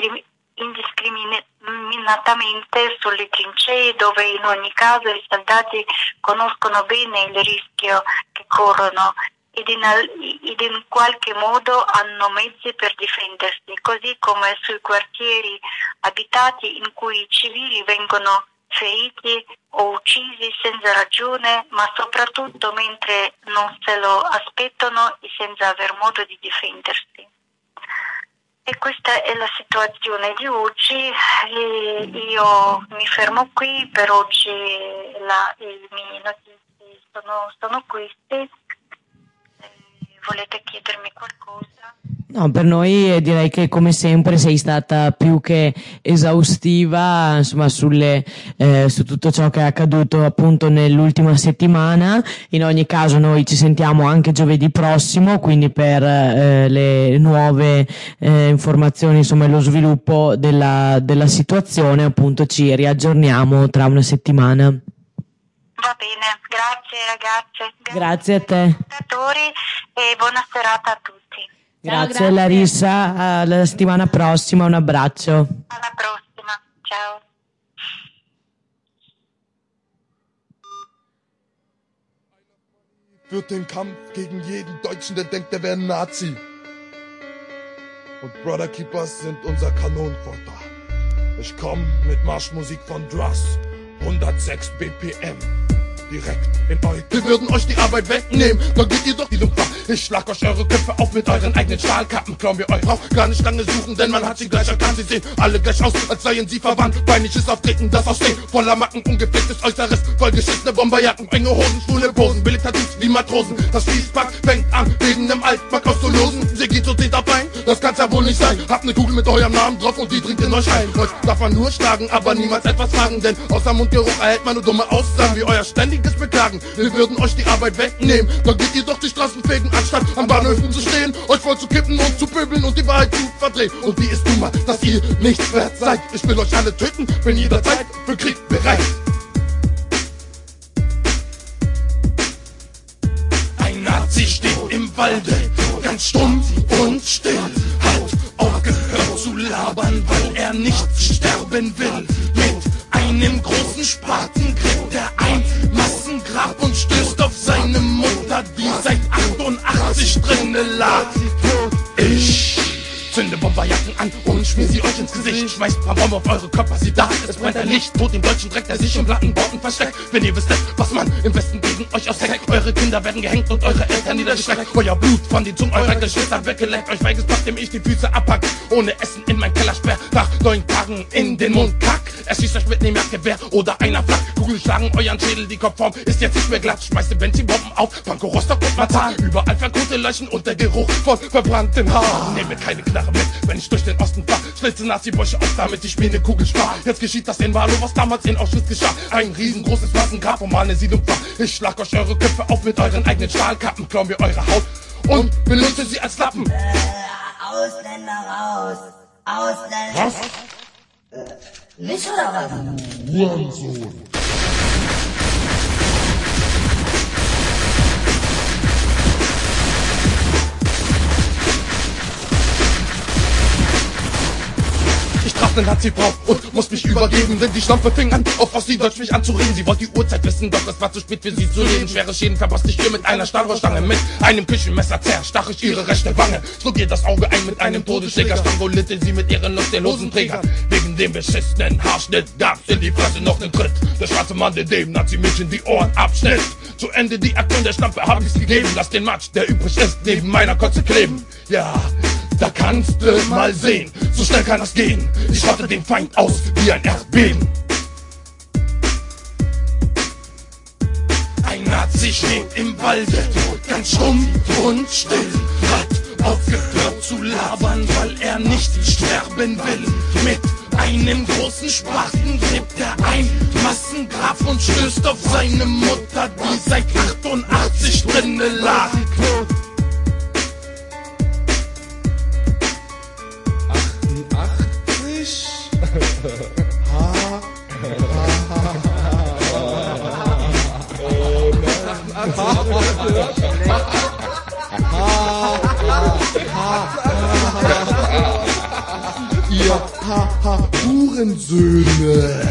indiscriminatamente sulle trincee, dove in ogni caso i soldati conoscono bene il rischio che corrono ed in qualche modo hanno mezzi per difendersi, così come sui quartieri abitati in cui i civili vengono feriti o uccisi senza ragione, ma soprattutto mentre non se lo aspettano e senza aver modo di difendersi. E questa è la situazione di oggi. E io mi fermo qui, per oggi i miei notizie sono queste. Volete chiedermi qualcosa? No, per noi direi che come sempre sei stata più che esaustiva, insomma, su tutto ciò che è accaduto appunto nell'ultima settimana. In ogni caso noi ci sentiamo anche giovedì prossimo, quindi per le nuove informazioni, insomma, e lo sviluppo della situazione, appunto ci riaggiorniamo tra una settimana. Va bene, grazie ragazze. Grazie a te. E buona serata a tutti. Grazie Larissa, alla settimana prossima, un abbraccio. Alla prossima, ciao. Führt den Kampf gegen jeden Deutschen, der denkt, der wäre ein Nazi. Und Brother Keepers sind unser Kanonenfutter. Ich komm mit Marschmusik von Druss, 106 BPM. Direkt in euch. Wir würden euch die Arbeit wegnehmen, dann geht ihr doch die Luft ab. Ich schlag euch eure Köpfe auf mit euren eigenen Stahlkappen. Klauen wir euch, braucht gar nicht lange suchen, denn man hat sie gleich erkannt. Sie sehen alle gleich aus, als seien sie verwandt. Peinliches Auftreten, das Aussehen voller Macken, ungepflegtes Äußeres, vollgeschissene Bomberjacken, enge Hosen, schwule Posen, billig Tattoos wie Matrosen. Das Schließpack fängt an, wegen nem Altpack auszulosen. Sie geht so zieht auf ein, das kann's ja wohl nicht sein. Habt ne Kugel mit eurem Namen drauf und die dringt in euch ein. Euch darf man nur schlagen, aber niemals etwas fragen, denn außer Mundgeruch erhält man nur dumme Aussagen wie euer ständiges Beklagen. Wir würden euch die Arbeit wegnehmen, dann geht ihr doch die Straßen fegen, anstatt an Bahnhöfen zu stehen, euch voll zu kippen und zu pöbeln und die Wahrheit zu verdrehen. Und wie ist nun mal, dass ihr nichts wert seid? Ich will euch alle töten, bin jederzeit für Krieg bereit. Ein Nazi steht im Walde, ganz stumm und still, hat aufgehört zu labern, weil er nicht sterben will. Mit einem großen Spaten gräbt er ein Massengrab und stößt auf seine Mutter, die seit 88 drinne lag. Ich zünde Bomberjacken an und schmier sie euch ins Gesicht. Schmeißt ein paar Bomben auf eure Körper, sie da. Es brennt ein Licht, tot im deutschen Dreck, der sich in Plattenbauten versteckt. Wenn ihr wisst, was man im Westen gegen euch ausheckt. Eure Kinder werden gehängt und eure Eltern niedergestreckt. Euer Blut von den Zungen eurer Geschwister weggeleckt. Euch weiches Pack, dem ich die Füße abpack. Ohne Essen in mein Keller sperr. Nach 9 Tagen in den Mund kack. Er schießt euch mit nem Jagdgewehr oder einer Flak. Kugeln schlagen euren Schädel, die Kopfform ist jetzt nicht mehr glatt. Schmeißt den Benzinbomben auf, Pankow, Rostock und Marzahn. Überall verkohlte Leichen und der Geruch von verbrannten Haaren. Nehme keine Knarre mit, wenn ich durch den Osten fahr. Schlitze Nazi-Bäuche auf, damit ich mir ne Kugel spar. Jetzt geschieht das in Wahrlo, was damals in Auschwitz geschah. Ein riesengroßes Massengrab, wo mal eine Siedlung war. Ich schlag euch eure Köpfe auf mit euren eigenen Stahlkappen. Klauen wir eure Haut und benutze sie als Lappen. Ausländer raus! Ausländer! Was? Nicht oder was? Hurensohn! Ich traf ne Nazi-Frau und muss mich übergeben, denn die Schlampe fing an, auf Ostdeutsch mich anzureden. Sie wollte die Uhrzeit wissen, doch es war zu spät für sie zu reden. Schwere Schäden verpasste ich ihr mit einer Stahlrohrstange. Mit einem Küchenmesser zerstach ich ihre rechte Wange. Schlug ihr das Auge ein mit einem Todesschläger. Strangulierte sie mit ihren lustigen Hosenträgern. Wegen dem beschissenen Haarschnitt gab's in die Fresse noch nen Tritt. Der schwarze Mann, der dem Nazi-Mädchen die Ohren abschnitt. Zu Ende die Aktion der Schlampe hab ich's gegeben. Lass den Matsch, der übrig ist, neben meiner Kotze kleben. Ja, da kannst du mal sehen, so schnell kann das gehen. Ich rotte den Feind aus wie ein Erdbeben. Ein Nazi steht im Walde, ganz stumm und still. Hat aufgehört zu labern, weil er nicht sterben will. Mit einem großen Spaten gräbt er ein Massengrab und stößt auf seine Mutter, die seit 88 drinne lag. 88? Ihr Hurensöhne.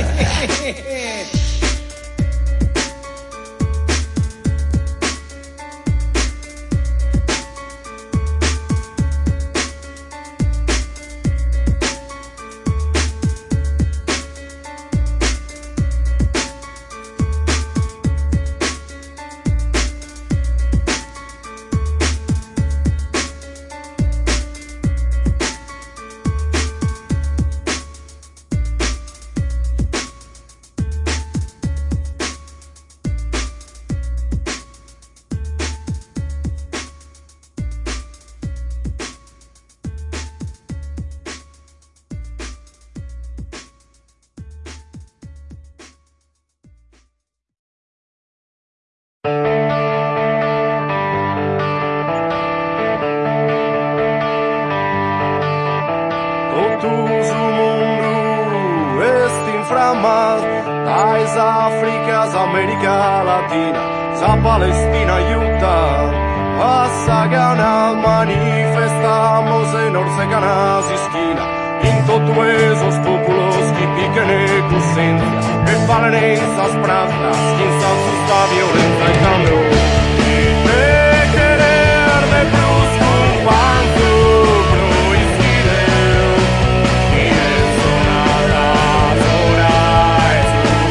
framas, dais Áfricas, América Latina, sa Palestina Utah, a ganas manifestamos en Orseganas y esquina, en todos esos pueblos que piquen ecucencia, que falen esas pratas, que insaltan la violencia y cambio, y de querer de brusco un panto prohibide, y eso nada ahora es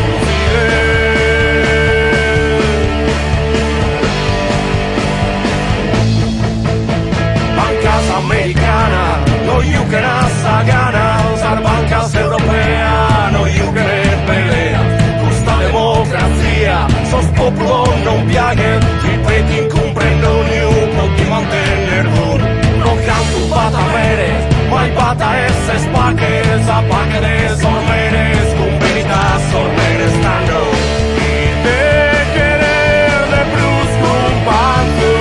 bancas americanas, no yuquen a ganas, usar bancas europeas, no yuquen en pelea, justa democracia, sos popolo non viaguen, ripeti incumprendo new, poti mantener un, no canto bata veres, mai bata esse spaques, apaque de sormeres, con veritas sormeres tanto, y de querer de brusco un panto,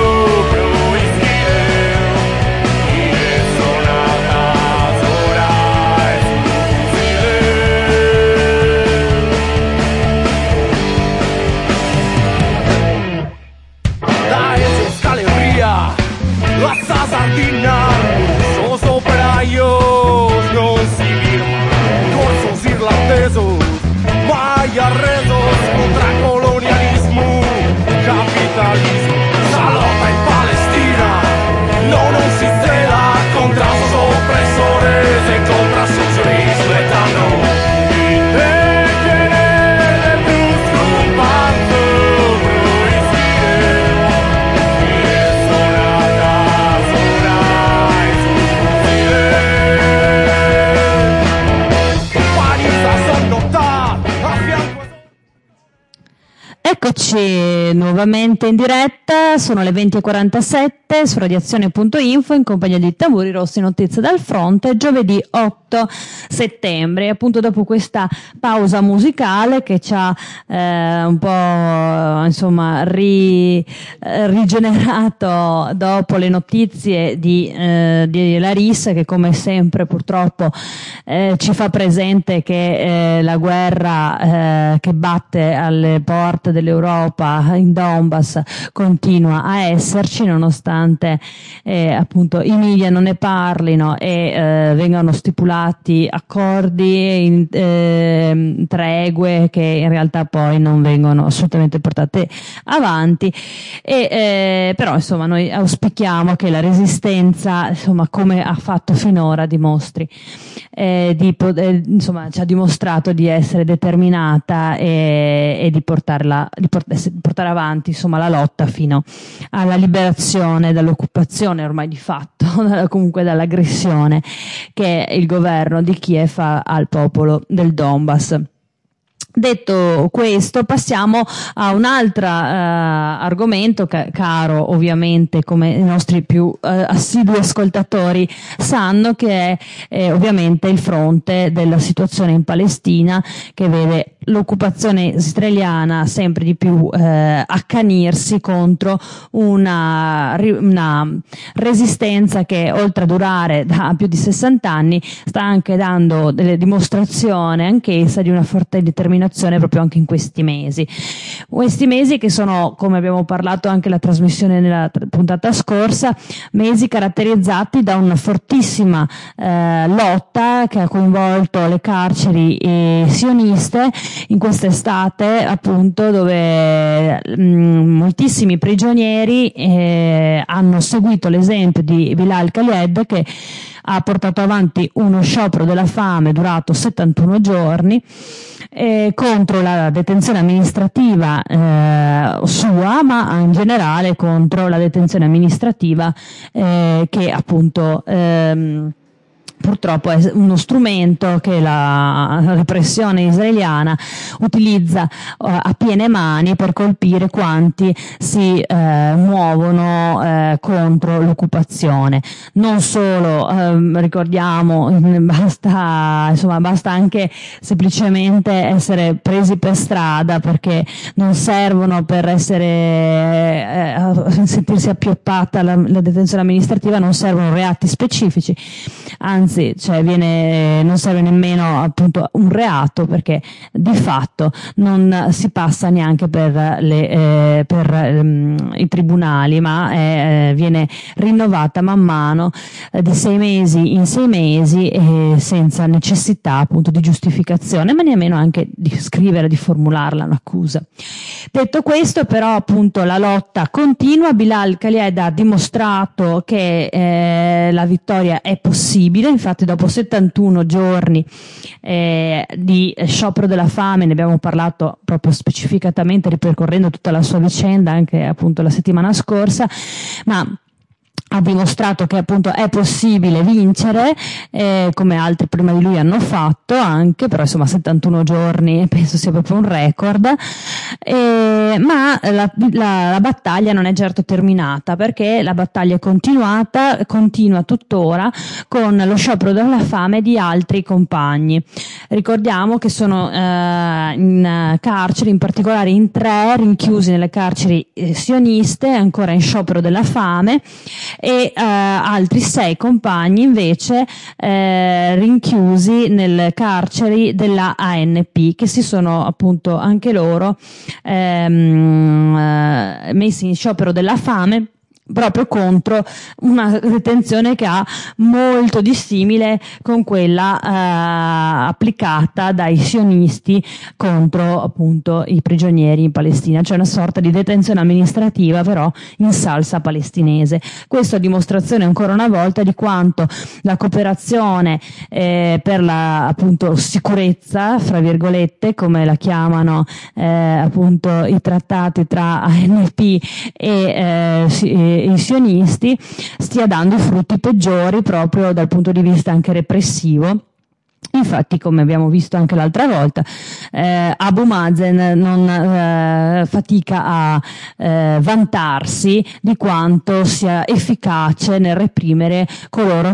la sardina, los operarios no firman, corsos irlandesos, vaya rezos contra colonialismo, capitalismo, salota en Palestina, no nos cela contra sus opresores y contra su turismo etano. Y de querer de brusco un pacto prohibir, y eso nada. Eccoci nuovamente in diretta, sono le 20:47 su radiazione.info in compagnia di Tamburi Rossi, notizie dal fronte, giovedì 8 settembre, appunto dopo questa pausa musicale che ci ha un po' insomma rigenerato dopo le notizie di Larissa, che come sempre purtroppo ci fa presente che la guerra che batte alle porte dell'Europa in Donbass continua a esserci, nonostante appunto i media non ne parlino e vengano stipulati accordi, tregue che in realtà poi non vengono assolutamente portate avanti, però insomma noi auspichiamo che la resistenza, insomma, come ha fatto finora, dimostri insomma ci ha dimostrato di essere determinata e di portare avanti insomma la lotta fino alla liberazione dall'occupazione ormai di fatto, comunque dall'aggressione che il governo di Kiev fa al popolo del Donbass. Detto questo, passiamo a un altro argomento caro ovviamente, come i nostri più assidui ascoltatori sanno, che è ovviamente il fronte della situazione in Palestina, che vede l'occupazione israeliana sempre di più accanirsi contro una resistenza che, oltre a durare da più di 60 anni, sta anche dando delle dimostrazioni anch'essa di una forte determinazione proprio anche in questi mesi che sono, come abbiamo parlato anche la trasmissione nella puntata scorsa, mesi caratterizzati da una fortissima lotta che ha coinvolto le carceri sioniste in quest'estate, appunto, dove moltissimi prigionieri hanno seguito l'esempio di Bilal Khaled, che ha portato avanti uno sciopero della fame durato 71 giorni contro la detenzione amministrativa sua, ma in generale contro la detenzione amministrativa che appunto purtroppo è uno strumento che la repressione israeliana utilizza a piene mani per colpire quanti si muovono contro l'occupazione. Non solo, ricordiamo, basta anche semplicemente essere presi per strada, perché non servono per essere a sentirsi appioppata la detenzione amministrativa, non servono reati specifici, anzi non serve nemmeno appunto un reato, perché di fatto non si passa neanche per i tribunali, ma viene rinnovata man mano di 6 mesi in 6 mesi, senza necessità appunto di giustificazione, ma nemmeno anche di scrivere, di formularla un'accusa. Detto questo, però, appunto la lotta continua. Bilal Khaled ha dimostrato che la vittoria è possibile. Infatti dopo 71 giorni di sciopero della fame, ne abbiamo parlato proprio specificatamente ripercorrendo tutta la sua vicenda anche appunto la settimana scorsa, ma ha dimostrato che appunto è possibile vincere, come altri prima di lui hanno fatto anche, però insomma 71 giorni penso sia proprio un record, ma la battaglia non è certo terminata, perché la battaglia è continua tuttora con lo sciopero della fame di altri compagni. Ricordiamo che sono in carceri, in particolare in 3 rinchiusi nelle carceri sioniste, ancora in sciopero della fame, e altri 6 compagni invece rinchiusi nelle carceri della ANP, che si sono appunto anche loro messi in sciopero della fame proprio contro una detenzione che ha molto dissimile con quella applicata dai sionisti contro appunto i prigionieri in Palestina, cioè una sorta di detenzione amministrativa però in salsa palestinese. Questo a dimostrazione ancora una volta di quanto la cooperazione per la appunto sicurezza, fra virgolette, come la chiamano appunto i trattati tra ANP e i sionisti, stia dando i frutti peggiori proprio dal punto di vista anche repressivo. Infatti, come abbiamo visto anche l'altra volta, Abu Mazen non fatica a vantarsi di quanto sia efficace nel reprimere coloro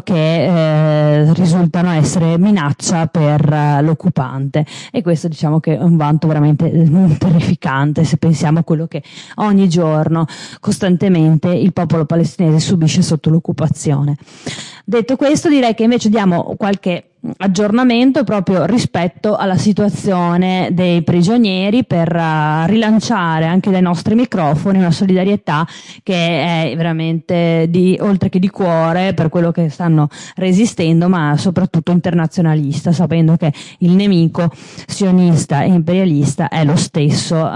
che risultano essere minaccia per l'occupante, e questo diciamo che è un vanto veramente terrificante se pensiamo a quello che ogni giorno costantemente il popolo palestinese subisce sotto l'occupazione. Detto questo, direi che invece diamo qualche aggiornamento proprio rispetto alla situazione dei prigionieri, per rilanciare anche dai nostri microfoni una solidarietà che è veramente oltre che di cuore per quello che stanno resistendo, ma soprattutto internazionalista, sapendo che il nemico sionista e imperialista è lo stesso,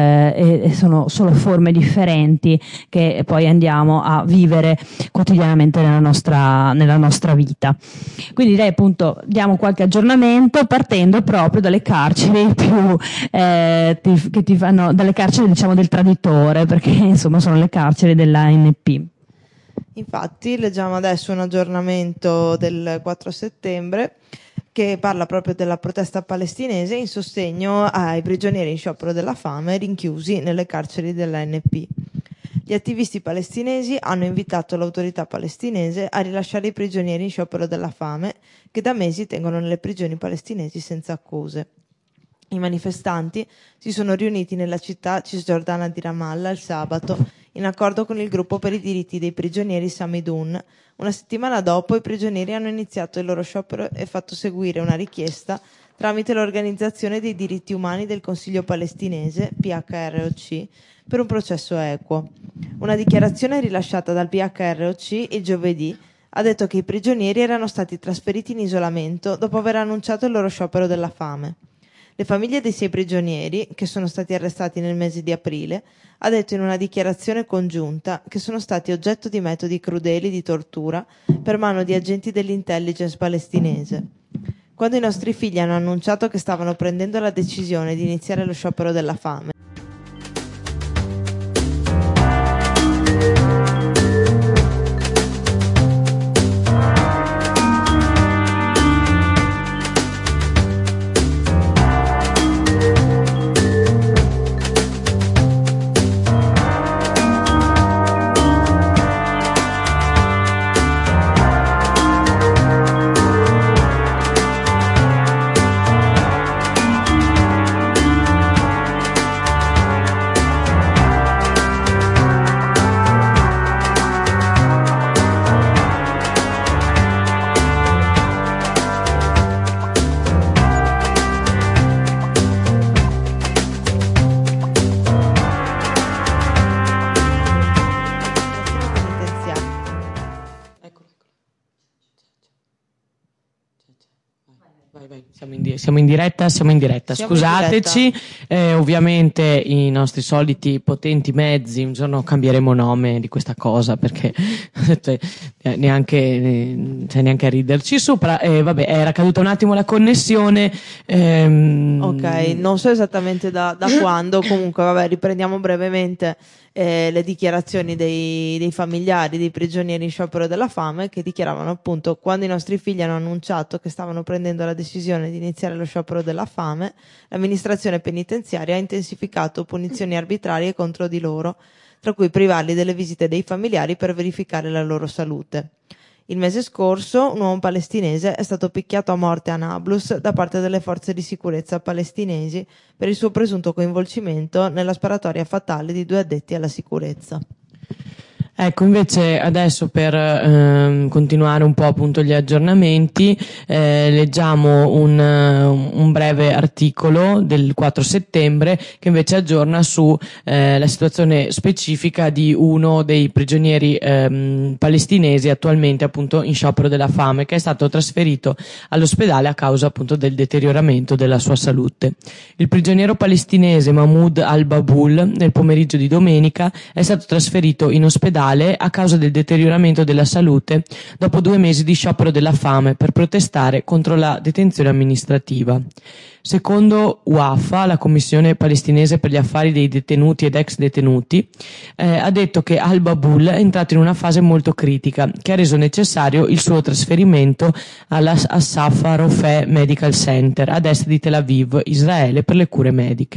e sono solo forme differenti che poi andiamo a vivere quotidianamente nella nostra vita. Quindi direi appunto diamo qualche aggiornamento partendo proprio dalle carceri più che ti fanno, dalle carceri diciamo del traditore, perché insomma sono le carceri dell'ANP. Infatti leggiamo adesso un aggiornamento del 4 settembre che parla proprio della protesta palestinese in sostegno ai prigionieri in sciopero della fame rinchiusi nelle carceri dell'ANP. Gli attivisti palestinesi hanno invitato l'autorità palestinese a rilasciare i prigionieri in sciopero della fame che da mesi tengono nelle prigioni palestinesi senza accuse. I manifestanti si sono riuniti nella città cisgiordana di Ramallah il sabato, in accordo con il gruppo per i diritti dei prigionieri Samidun. Una settimana dopo i prigionieri hanno iniziato il loro sciopero e fatto seguire una richiesta tramite l'Organizzazione dei diritti umani del Consiglio palestinese, PHROC, per un processo equo. Una dichiarazione rilasciata dal PHROC il giovedì ha detto che i prigionieri erano stati trasferiti in isolamento dopo aver annunciato il loro sciopero della fame. Le famiglie dei 6 prigionieri, che sono stati arrestati nel mese di aprile, ha detto in una dichiarazione congiunta che sono stati oggetto di metodi crudeli di tortura per mano di agenti dell'intelligence palestinese. Quando i nostri figli hanno annunciato che stavano prendendo la decisione di iniziare lo sciopero della fame, Siamo in diretta. Scusateci, ovviamente i nostri soliti potenti mezzi, un giorno cambieremo nome di questa cosa perché neanche a riderci sopra. Vabbè, era caduta un attimo la connessione. Ok, non so esattamente da quando, comunque vabbè, riprendiamo brevemente le dichiarazioni dei familiari dei prigionieri in sciopero della fame, che dichiaravano appunto: quando i nostri figli hanno annunciato che stavano prendendo la decisione di iniziare lo sciopero della fame, l'amministrazione penitenziaria ha intensificato punizioni arbitrarie contro di loro, tra cui privarli delle visite dei familiari per verificare la loro salute. Il mese scorso un uomo palestinese è stato picchiato a morte a Nablus da parte delle forze di sicurezza palestinesi per il suo presunto coinvolgimento nella sparatoria fatale di 2 addetti alla sicurezza. Ecco, invece adesso per continuare un po' appunto gli aggiornamenti, leggiamo un breve articolo del 4 settembre che invece aggiorna su la situazione specifica di uno dei prigionieri palestinesi attualmente appunto in sciopero della fame, che è stato trasferito all'ospedale a causa appunto del deterioramento della sua salute. Il prigioniero palestinese Mahmoud al-Babul nel pomeriggio di domenica è stato trasferito in ospedale a causa del deterioramento della salute dopo 2 mesi di sciopero della fame per protestare contro la detenzione amministrativa. Secondo WAFA, la Commissione palestinese per gli affari dei detenuti ed ex detenuti, ha detto che al-Babul è entrato in una fase molto critica che ha reso necessario il suo trasferimento all'Assaf Rofeh Medical Center ad est di Tel Aviv, Israele, per le cure mediche.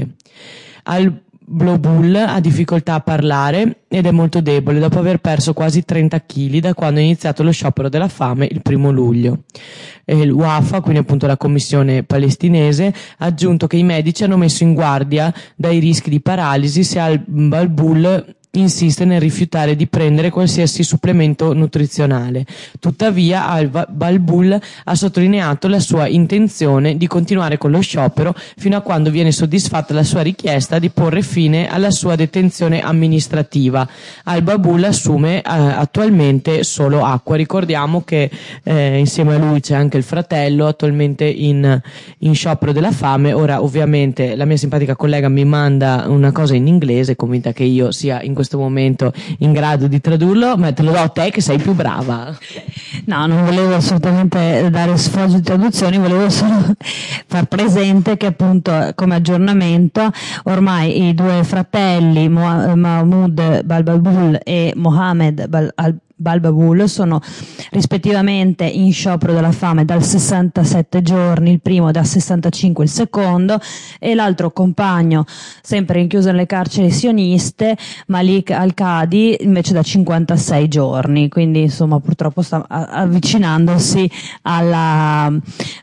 Al-Babul ha difficoltà a parlare ed è molto debole dopo aver perso quasi 30 kg da quando è iniziato lo sciopero della fame il 1 luglio. Il WAFA, quindi appunto la commissione palestinese, ha aggiunto che i medici hanno messo in guardia dai rischi di paralisi se al-Babul insiste nel rifiutare di prendere qualsiasi supplemento nutrizionale. Tuttavia al-Babul ha sottolineato la sua intenzione di continuare con lo sciopero fino a quando viene soddisfatta la sua richiesta di porre fine alla sua detenzione amministrativa. Al-Babul assume attualmente solo acqua. Ricordiamo che insieme a lui c'è anche il fratello attualmente in sciopero della fame. Ora ovviamente la mia simpatica collega mi manda una cosa in inglese, convinta che io sia in questo momento in grado di tradurlo, ma te lo do a te che sei più brava. No, non volevo assolutamente dare sfoggio di traduzioni, volevo solo far presente che appunto come aggiornamento ormai i 2 fratelli Mahmoud al-Babul e Mohammed al-Babul sono rispettivamente in sciopero della fame dal 67 giorni il primo, da 65 il secondo, e l'altro compagno sempre rinchiuso nelle carceri sioniste, Malik al-Qadi, invece da 56 giorni, quindi insomma purtroppo sta avvicinandosi al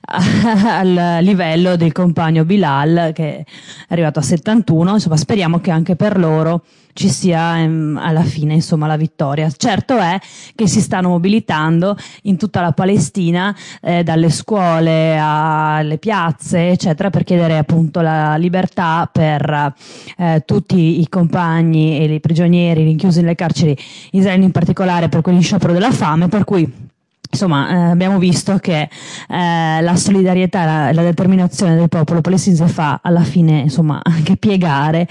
livello del compagno Bilal, che è arrivato a 71. Insomma speriamo che anche per loro ci sia alla fine insomma la vittoria. Certo è che si stanno mobilitando in tutta la Palestina, dalle scuole alle piazze eccetera, per chiedere appunto la libertà per tutti i compagni e i prigionieri rinchiusi nelle carceri israeliane, in particolare per quelli in sciopero della fame, per cui insomma abbiamo visto che la solidarietà e la determinazione del popolo palestinese fa alla fine insomma anche piegare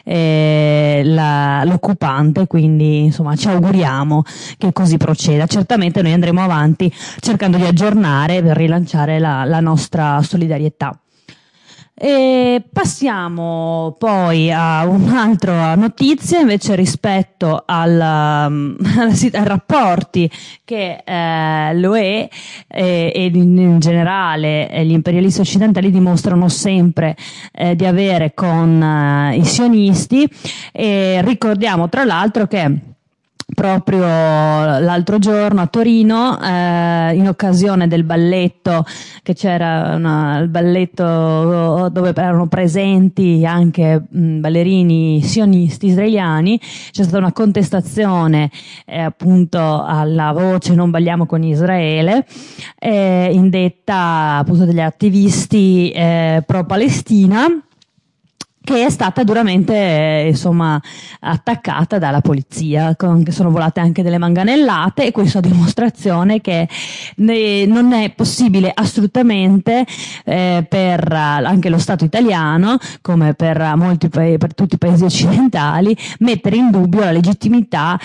l'occupante, quindi insomma ci auguriamo che così proceda. Certamente noi andremo avanti cercando di aggiornare per rilanciare la nostra solidarietà. E passiamo poi a un'altra notizia invece rispetto ai rapporti che l'UE e in generale gli imperialisti occidentali dimostrano sempre di avere con i sionisti. E ricordiamo tra l'altro che proprio l'altro giorno a Torino, in occasione del balletto, che c'era il balletto dove erano presenti anche ballerini sionisti israeliani, c'è stata una contestazione appunto alla voce "Non balliamo con Israele", indetta appunto dagli attivisti pro Palestina. che è stata duramente attaccata dalla polizia, che sono volate anche delle manganellate, e questo a dimostrazione che non è possibile assolutamente per anche lo Stato italiano, come per per tutti i paesi occidentali, mettere in dubbio la legittimità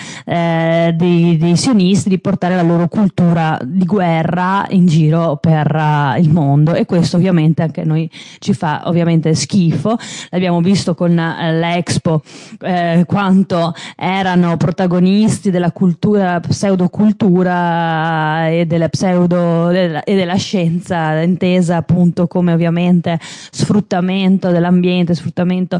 dei sionisti di portare la loro cultura di guerra in giro per il mondo, e questo ovviamente anche a noi ci fa ovviamente schifo. L'abbiamo visto con l'Expo, quanto erano protagonisti della cultura, pseudocultura e della della scienza, intesa appunto come ovviamente sfruttamento dell'ambiente, sfruttamento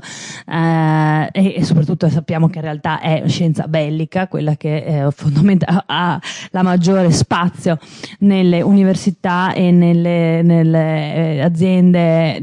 e soprattutto sappiamo che in realtà è scienza bellica, quella che ha la maggiore spazio nelle università e nelle aziende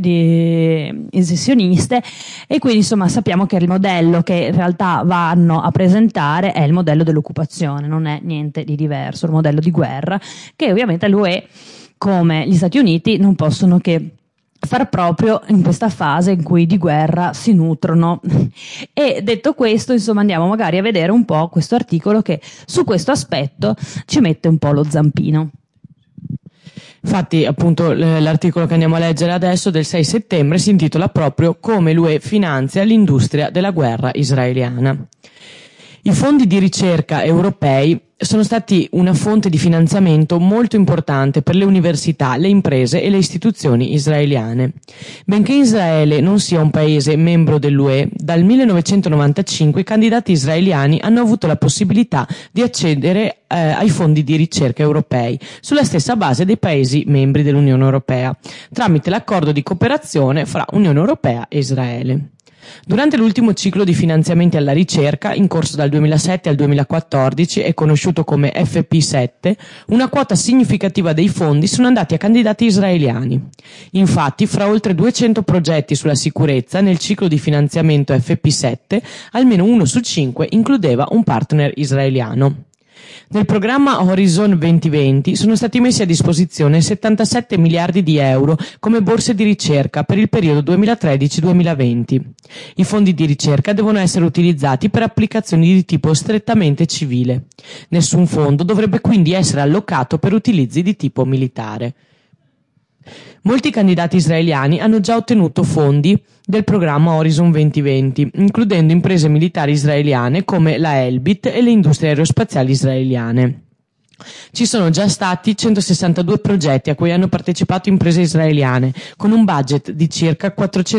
sioniste. E quindi sappiamo che il modello che in realtà vanno a presentare è il modello dell'occupazione, non è niente di diverso, il modello di guerra, che ovviamente l'UE come gli Stati Uniti non possono che far proprio in questa fase in cui di guerra si nutrono. E detto questo, andiamo magari a vedere un po' questo articolo che su questo aspetto ci mette un po' lo zampino. Infatti, appunto, l'articolo che andiamo a leggere adesso del 6 settembre si intitola proprio Come l'UE finanzia l'industria della guerra israeliana. I fondi di ricerca europei sono stati una fonte di finanziamento molto importante per le università, le imprese e le istituzioni israeliane. Benché Israele non sia un paese membro dell'UE, dal 1995 i candidati israeliani hanno avuto la possibilità di accedere ai fondi di ricerca europei, sulla stessa base dei paesi membri dell'Unione Europea, tramite l'accordo di cooperazione fra Unione Europea e Israele. Durante l'ultimo ciclo di finanziamenti alla ricerca, in corso dal 2007 al 2014 e conosciuto come FP7, una quota significativa dei fondi sono andati a candidati israeliani. Infatti, fra oltre 200 progetti sulla sicurezza nel ciclo di finanziamento FP7, almeno 1 su 5 includeva un partner israeliano. Nel programma Horizon 2020 sono stati messi a disposizione 77 miliardi di euro come borse di ricerca per il periodo 2013-2020. I fondi di ricerca devono essere utilizzati per applicazioni di tipo strettamente civile. Nessun fondo dovrebbe quindi essere allocato per utilizzi di tipo militare. Molti candidati israeliani hanno già ottenuto fondi del programma Horizon 2020, includendo imprese militari israeliane come la Elbit e le industrie aerospaziali israeliane. Ci sono già stati 162 progetti a cui hanno partecipato imprese israeliane, con un budget di circa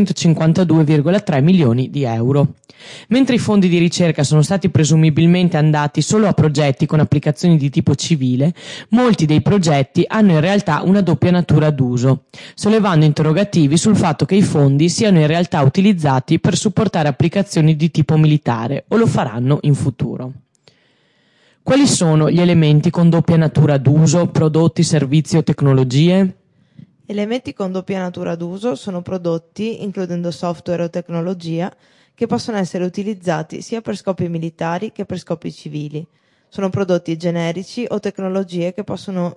452,3 milioni di euro. Mentre i fondi di ricerca sono stati presumibilmente andati solo a progetti con applicazioni di tipo civile, molti dei progetti hanno in realtà una doppia natura d'uso, sollevando interrogativi sul fatto che i fondi siano in realtà utilizzati per supportare applicazioni di tipo militare o lo faranno in futuro. Quali sono gli elementi con doppia natura d'uso, prodotti, servizi o tecnologie? Elementi con doppia natura d'uso sono prodotti, includendo software o tecnologia, che possono essere utilizzati sia per scopi militari che per scopi civili. Sono prodotti generici o tecnologie che possono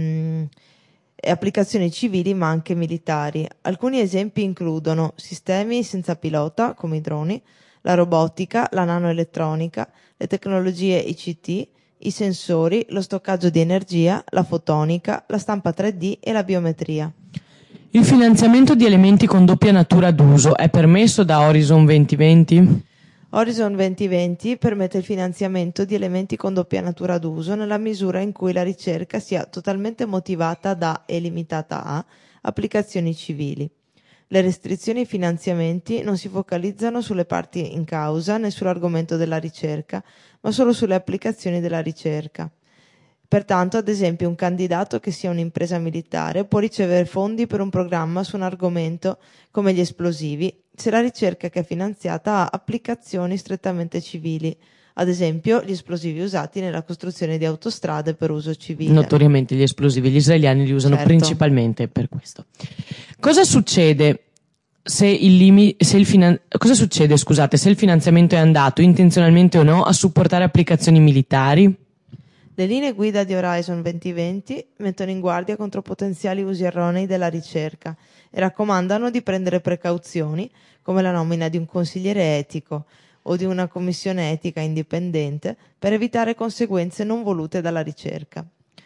applicazioni civili ma anche militari. Alcuni esempi includono sistemi senza pilota, come i droni, la robotica, la nanoelettronica, le tecnologie ICT, i sensori, lo stoccaggio di energia, la fotonica, la stampa 3D e la biometria. Il finanziamento di elementi con doppia natura d'uso è permesso da Horizon 2020? Horizon 2020 permette il finanziamento di elementi con doppia natura d'uso nella misura in cui la ricerca sia totalmente motivata da e limitata a applicazioni civili. Le restrizioni ai finanziamenti non si focalizzano sulle parti in causa né sull'argomento della ricerca, ma solo sulle applicazioni della ricerca. Pertanto, ad esempio, un candidato che sia un'impresa militare può ricevere fondi per un programma su un argomento come gli esplosivi, se la ricerca che è finanziata ha applicazioni strettamente civili, ad esempio gli esplosivi usati nella costruzione di autostrade per uso civile. Notoriamente gli esplosivi gli israeliani li usano principalmente per questo. Cosa succede se il finanziamento è andato intenzionalmente o no a supportare applicazioni militari? Le linee guida di Horizon 2020 mettono in guardia contro potenziali usi erronei della ricerca e raccomandano di prendere precauzioni, come la nomina di un consigliere etico o di una commissione etica indipendente, per evitare conseguenze non volute della ricerca.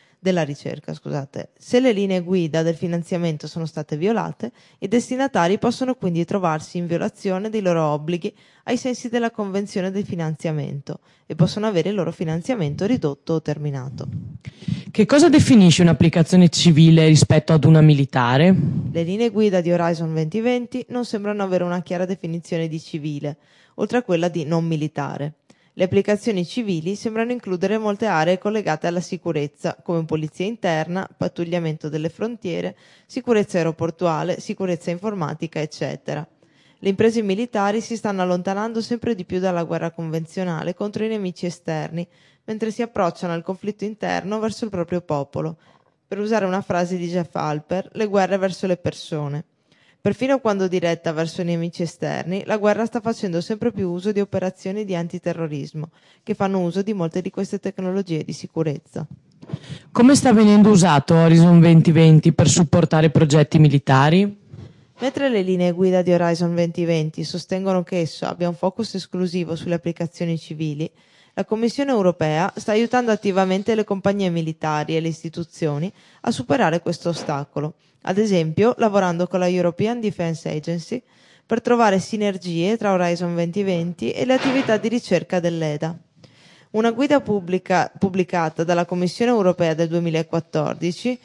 Se le linee guida del finanziamento sono state violate, i destinatari possono quindi trovarsi in violazione dei loro obblighi ai sensi della Convenzione del finanziamento e possono avere il loro finanziamento ridotto o terminato. Che cosa definisce un'applicazione civile rispetto ad una militare? Le linee guida di Horizon 2020 non sembrano avere una chiara definizione di civile, oltre a quella di non militare. Le applicazioni civili sembrano includere molte aree collegate alla sicurezza, come polizia interna, pattugliamento delle frontiere, sicurezza aeroportuale, sicurezza informatica, eccetera. Le imprese militari si stanno allontanando sempre di più dalla guerra convenzionale contro i nemici esterni, mentre si approcciano al conflitto interno verso il proprio popolo. Per usare una frase di Jeff Alper, le guerre verso le persone. Perfino quando diretta verso i nemici esterni, la guerra sta facendo sempre più uso di operazioni di antiterrorismo, che fanno uso di molte di queste tecnologie di sicurezza. Come sta venendo usato Horizon 2020 per supportare progetti militari? Mentre le linee guida di Horizon 2020 sostengono che esso abbia un focus esclusivo sulle applicazioni civili, la Commissione europea sta aiutando attivamente le compagnie militari e le istituzioni a superare questo ostacolo, ad esempio lavorando con la European Defence Agency per trovare sinergie tra Horizon 2020 e le attività di ricerca dell'EDA. Una guida pubblicata dalla Commissione europea del 2014,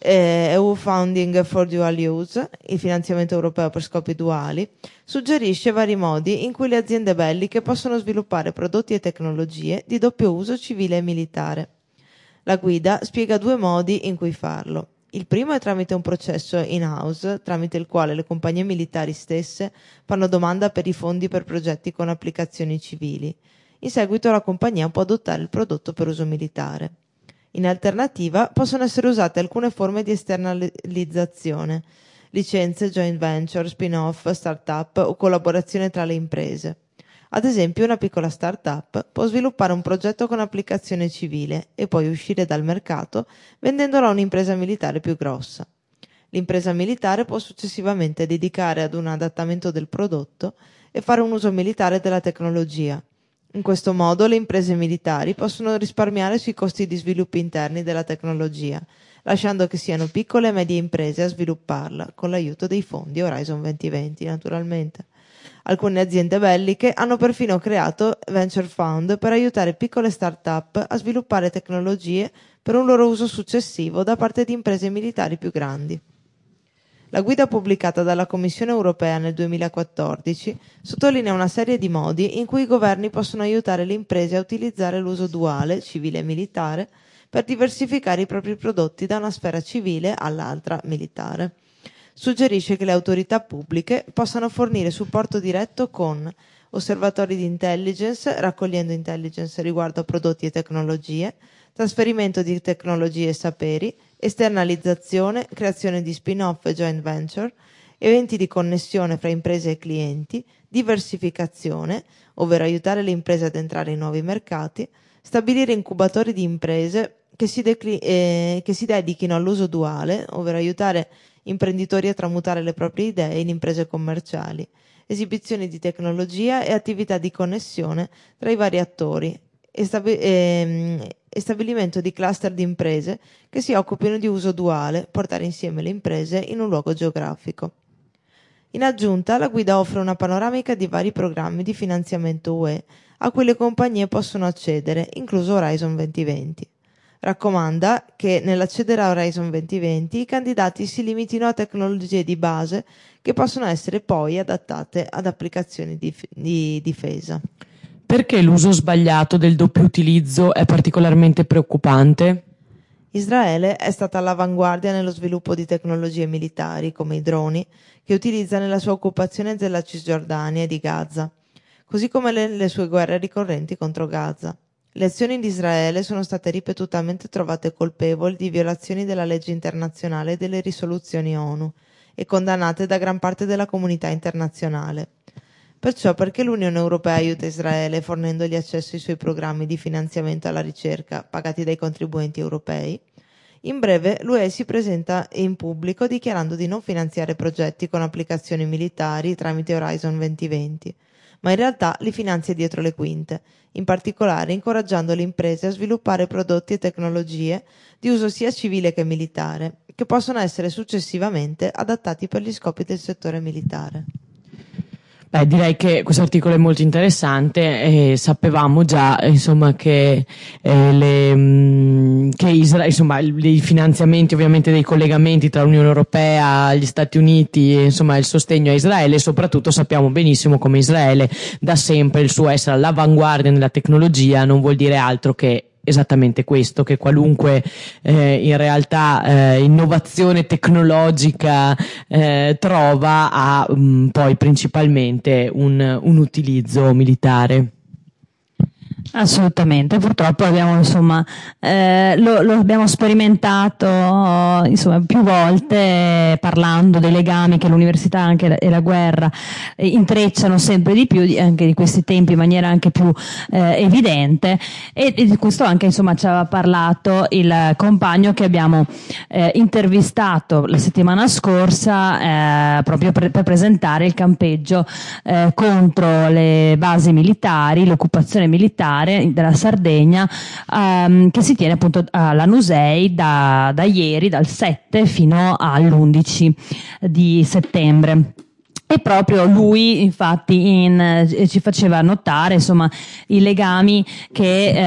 EU Funding for Dual Use, il finanziamento europeo per scopi duali, suggerisce vari modi in cui le aziende belliche possono sviluppare prodotti e tecnologie di doppio uso civile e militare. La guida spiega 2 modi in cui farlo. Il primo è tramite un processo in-house, tramite il quale le compagnie militari stesse fanno domanda per i fondi per progetti con applicazioni civili. In seguito la compagnia può adottare il prodotto per uso militare. In alternativa possono essere usate alcune forme di esternalizzazione, licenze, joint venture, spin-off, start-up o collaborazione tra le imprese. Ad esempio, una piccola start-up può sviluppare un progetto con applicazione civile e poi uscire dal mercato vendendolo a un'impresa militare più grossa. L'impresa militare può successivamente dedicare ad un adattamento del prodotto e fare un uso militare della tecnologia. In questo modo le imprese militari possono risparmiare sui costi di sviluppo interni della tecnologia, lasciando che siano piccole e medie imprese a svilupparla, con l'aiuto dei fondi Horizon 2020 naturalmente. Alcune aziende belliche hanno perfino creato venture fund per aiutare piccole start-up a sviluppare tecnologie per un loro uso successivo da parte di imprese militari più grandi. La guida pubblicata dalla Commissione europea nel 2014 sottolinea una serie di modi in cui i governi possono aiutare le imprese a utilizzare l'uso duale, civile e militare, per diversificare i propri prodotti da una sfera civile all'altra militare. Suggerisce che le autorità pubbliche possano fornire supporto diretto con osservatori di intelligence, raccogliendo intelligence riguardo a prodotti e tecnologie, trasferimento di tecnologie e saperi, esternalizzazione, creazione di spin-off e joint venture, eventi di connessione fra imprese e clienti, diversificazione, ovvero aiutare le imprese ad entrare in nuovi mercati, stabilire incubatori di imprese che si dedichino all'uso duale, ovvero aiutare imprenditori a tramutare le proprie idee in imprese commerciali, esibizioni di tecnologia e attività di connessione tra i vari attori, e stabilimento di cluster di imprese che si occupino di uso duale, portare insieme le imprese in un luogo geografico. In aggiunta, la guida offre una panoramica di vari programmi di finanziamento UE a cui le compagnie possono accedere, incluso Horizon 2020. Raccomanda che nell'accedere a Horizon 2020 i candidati si limitino a tecnologie di base che possono essere poi adattate ad applicazioni di difesa. Perché l'uso sbagliato del doppio utilizzo è particolarmente preoccupante? Israele è stata all'avanguardia nello sviluppo di tecnologie militari, come i droni, che utilizza nella sua occupazione della Cisgiordania e di Gaza, così come le sue guerre ricorrenti contro Gaza. Le azioni di Israele sono state ripetutamente trovate colpevoli di violazioni della legge internazionale e delle risoluzioni ONU e condannate da gran parte della comunità internazionale. Perciò perché l'Unione Europea aiuta Israele fornendogli accesso ai suoi programmi di finanziamento alla ricerca pagati dai contribuenti europei? In breve, l'UE si presenta in pubblico dichiarando di non finanziare progetti con applicazioni militari tramite Horizon 2020, ma in realtà li finanzia dietro le quinte, in particolare incoraggiando le imprese a sviluppare prodotti e tecnologie di uso sia civile che militare, che possono essere successivamente adattati per gli scopi del settore militare. Beh, direi che questo articolo è molto interessante e sapevamo già, insomma, che i finanziamenti, ovviamente, dei collegamenti tra l'Unione Europea, gli Stati Uniti, insomma, il sostegno a Israele, e soprattutto sappiamo benissimo come Israele da sempre il suo essere all'avanguardia nella tecnologia non vuol dire altro che esattamente questo, che qualunque in realtà innovazione tecnologica trova ha poi principalmente un utilizzo militare. Assolutamente, purtroppo abbiamo lo abbiamo sperimentato più volte, parlando dei legami che l'università e la guerra intrecciano sempre di più, anche di questi tempi in maniera anche più evidente, e di questo anche ci aveva parlato il compagno che abbiamo intervistato la settimana scorsa proprio per presentare il campeggio contro le basi militari, l'occupazione militare della Sardegna, che si tiene appunto a Lanusei da ieri, dal 7 fino all'11 di settembre. E proprio lui, infatti, ci faceva notare, i legami che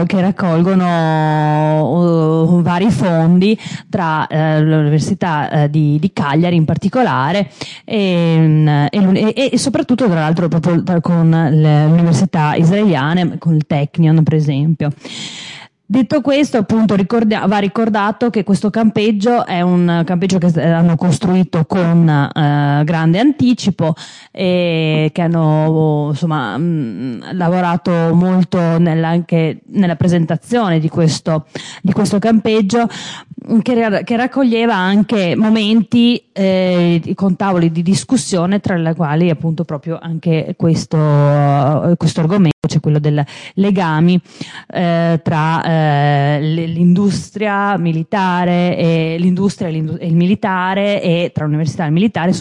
raccolgono vari fondi tra l'Università di Cagliari in particolare e soprattutto, tra l'altro, proprio con le università israeliane, con il Technion, per esempio. Detto questo, appunto, va ricordato che questo campeggio è un campeggio che hanno costruito con grande anticipo e che hanno lavorato molto anche nella presentazione di questo campeggio, che raccoglieva anche momenti con tavoli di discussione, tra le quali appunto proprio anche questo argomento, cioè quello dei legami tra l'industria militare e il militare, e tra l'università e il militare,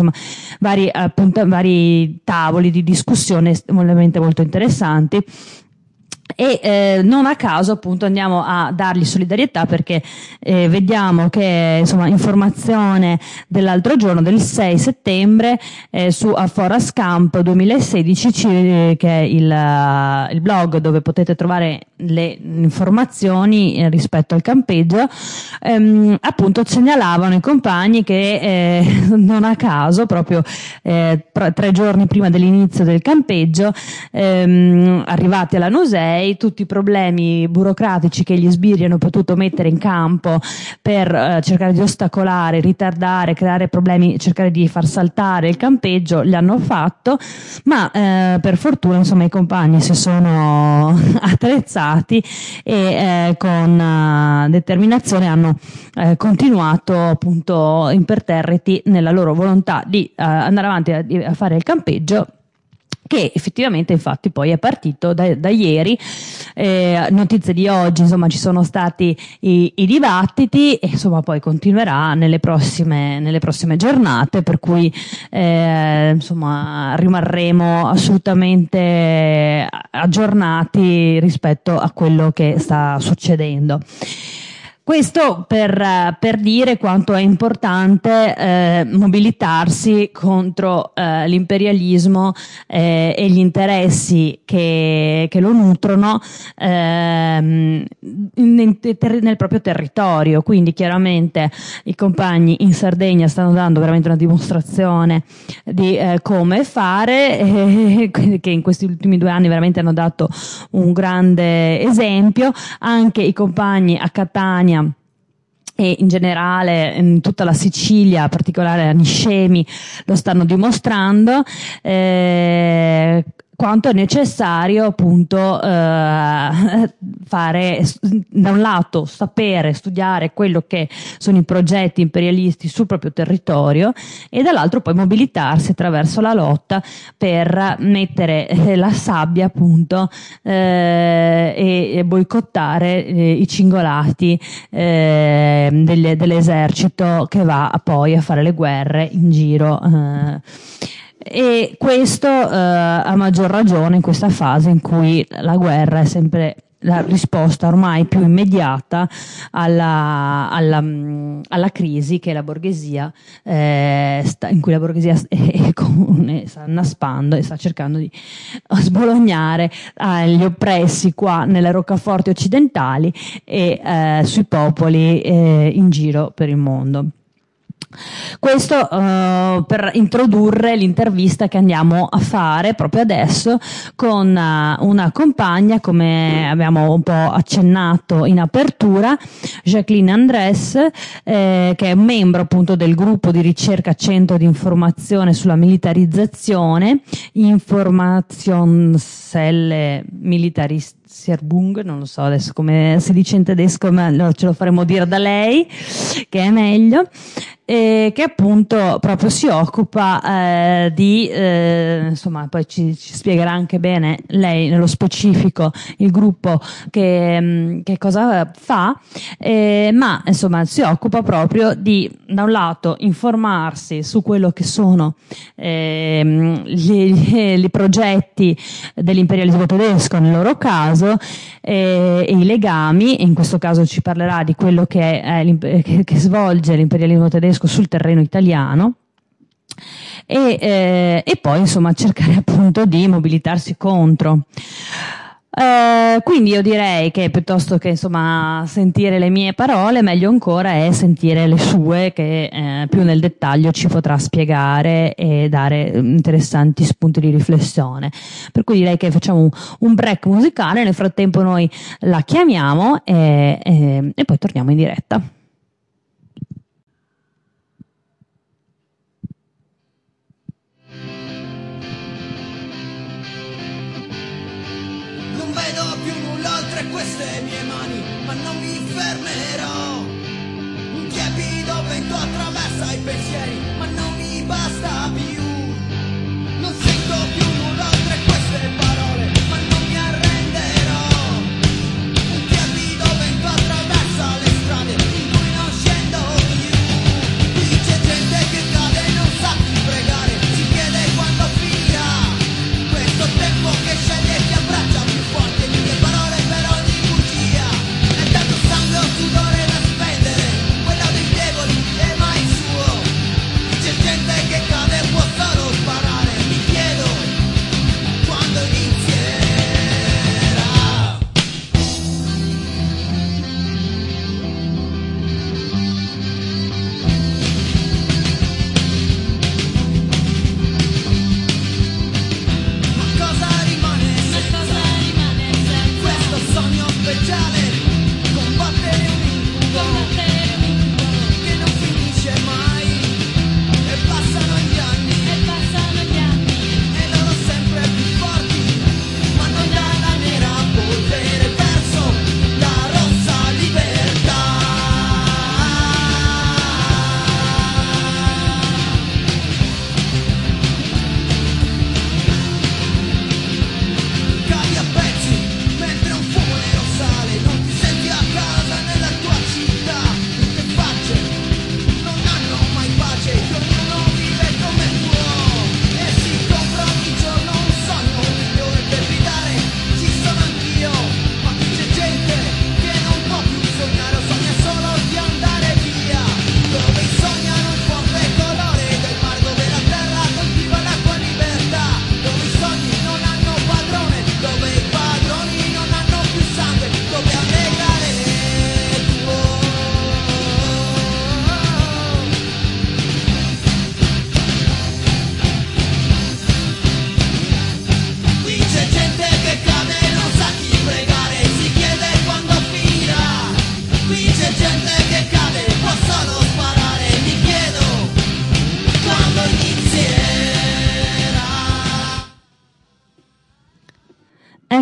vari tavoli di discussione estremamente molto interessanti. E non a caso, appunto, andiamo a dargli solidarietà, perché vediamo che informazione dell'altro giorno, del 6 settembre, su Foras Camp 2016, che è il blog dove potete trovare le informazioni rispetto al campeggio, appunto segnalavano i compagni che non a caso, proprio 3 giorni prima dell'inizio del campeggio, arrivati alla Lanusei, tutti i problemi burocratici che gli sbirri hanno potuto mettere in campo per cercare di ostacolare, ritardare, creare problemi, cercare di far saltare il campeggio, li hanno fatto, ma per fortuna i compagni si sono attrezzati e con determinazione hanno continuato, appunto, imperterriti nella loro volontà di andare avanti a fare il campeggio, che effettivamente, infatti, poi è partito da ieri. Notizie di oggi, ci sono stati i dibattiti, e poi continuerà nelle prossime giornate, per cui rimarremo assolutamente aggiornati rispetto a quello che sta succedendo. Questo per dire quanto è importante mobilitarsi contro l'imperialismo e gli interessi che lo nutrono nel proprio territorio. Quindi chiaramente i compagni in Sardegna stanno dando veramente una dimostrazione di come fare, che in questi ultimi 2 anni veramente hanno dato un grande esempio. Anche i compagni a Catania e in generale in tutta la Sicilia, in particolare a Niscemi, lo stanno dimostrando. quanto è necessario appunto fare, da un lato sapere, studiare quello che sono i progetti imperialisti sul proprio territorio e dall'altro poi mobilitarsi attraverso la lotta per mettere la sabbia appunto e boicottare i cingolati dell'esercito che va poi a fare le guerre in giro. E questo a maggior ragione in questa fase in cui la guerra è sempre la risposta ormai più immediata alla crisi che la borghesia in cui la borghesia sta annaspando e sta cercando di sbolognare agli oppressi qua nelle roccaforti occidentali e sui popoli in giro per il mondo. Questo per introdurre l'intervista che andiamo a fare proprio adesso con una compagna, come abbiamo un po' accennato in apertura, Jacqueline Andrés, che è un membro appunto del gruppo di ricerca Centro di Informazione sulla Militarizzazione, Informationszelle Militarisierung, non lo so adesso come si dice in tedesco, ma ce lo faremo dire da lei, che è meglio. Che appunto proprio si occupa di insomma, poi ci spiegherà anche bene lei nello specifico il gruppo che cosa fa, ma insomma si occupa proprio di, da un lato, informarsi su quello che sono i progetti dell'imperialismo tedesco nel loro caso e i legami, in questo caso ci parlerà di quello che svolge l'imperialismo tedesco sul terreno italiano e poi insomma cercare appunto di mobilitarsi contro. Quindi io direi che piuttosto che insomma sentire le mie parole, meglio ancora è sentire le sue, che più nel dettaglio ci potrà spiegare e dare interessanti spunti di riflessione. Per cui direi che facciamo un break musicale, nel frattempo noi la chiamiamo e poi torniamo in diretta. Queste mie mani, ma non mi fermerò. Un tiepido vento attraversa i pensieri, ma non mi basta più. Non sento più nulla oltre queste parole, ma non mi arrenderò. Un tiepido vento attraversa le strade in cui non scendo più. Qui c'è gente che cade e non sa più pregare, si chiede quando finirà questo tempo che sceglie e ti abbraccia più forte. Mille parole però di bugia, è tanto sangue o sudore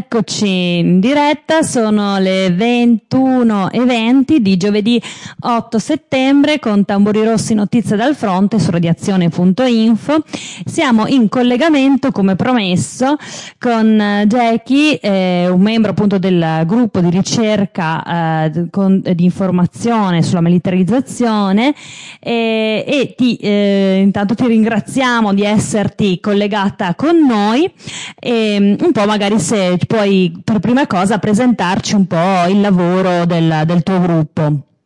eccoci in diretta, sono le 21:20 di giovedì 8 settembre con Tamburi Rossi Notizie dal Fronte su radiazione.info. Siamo in collegamento, come promesso, con Jackie, un membro appunto del gruppo di ricerca di informazione sulla militarizzazione, e intanto ti ringraziamo di esserti collegata con noi, e un po' magari se puoi per prima cosa presentarci un po' il lavoro del tuo gruppo.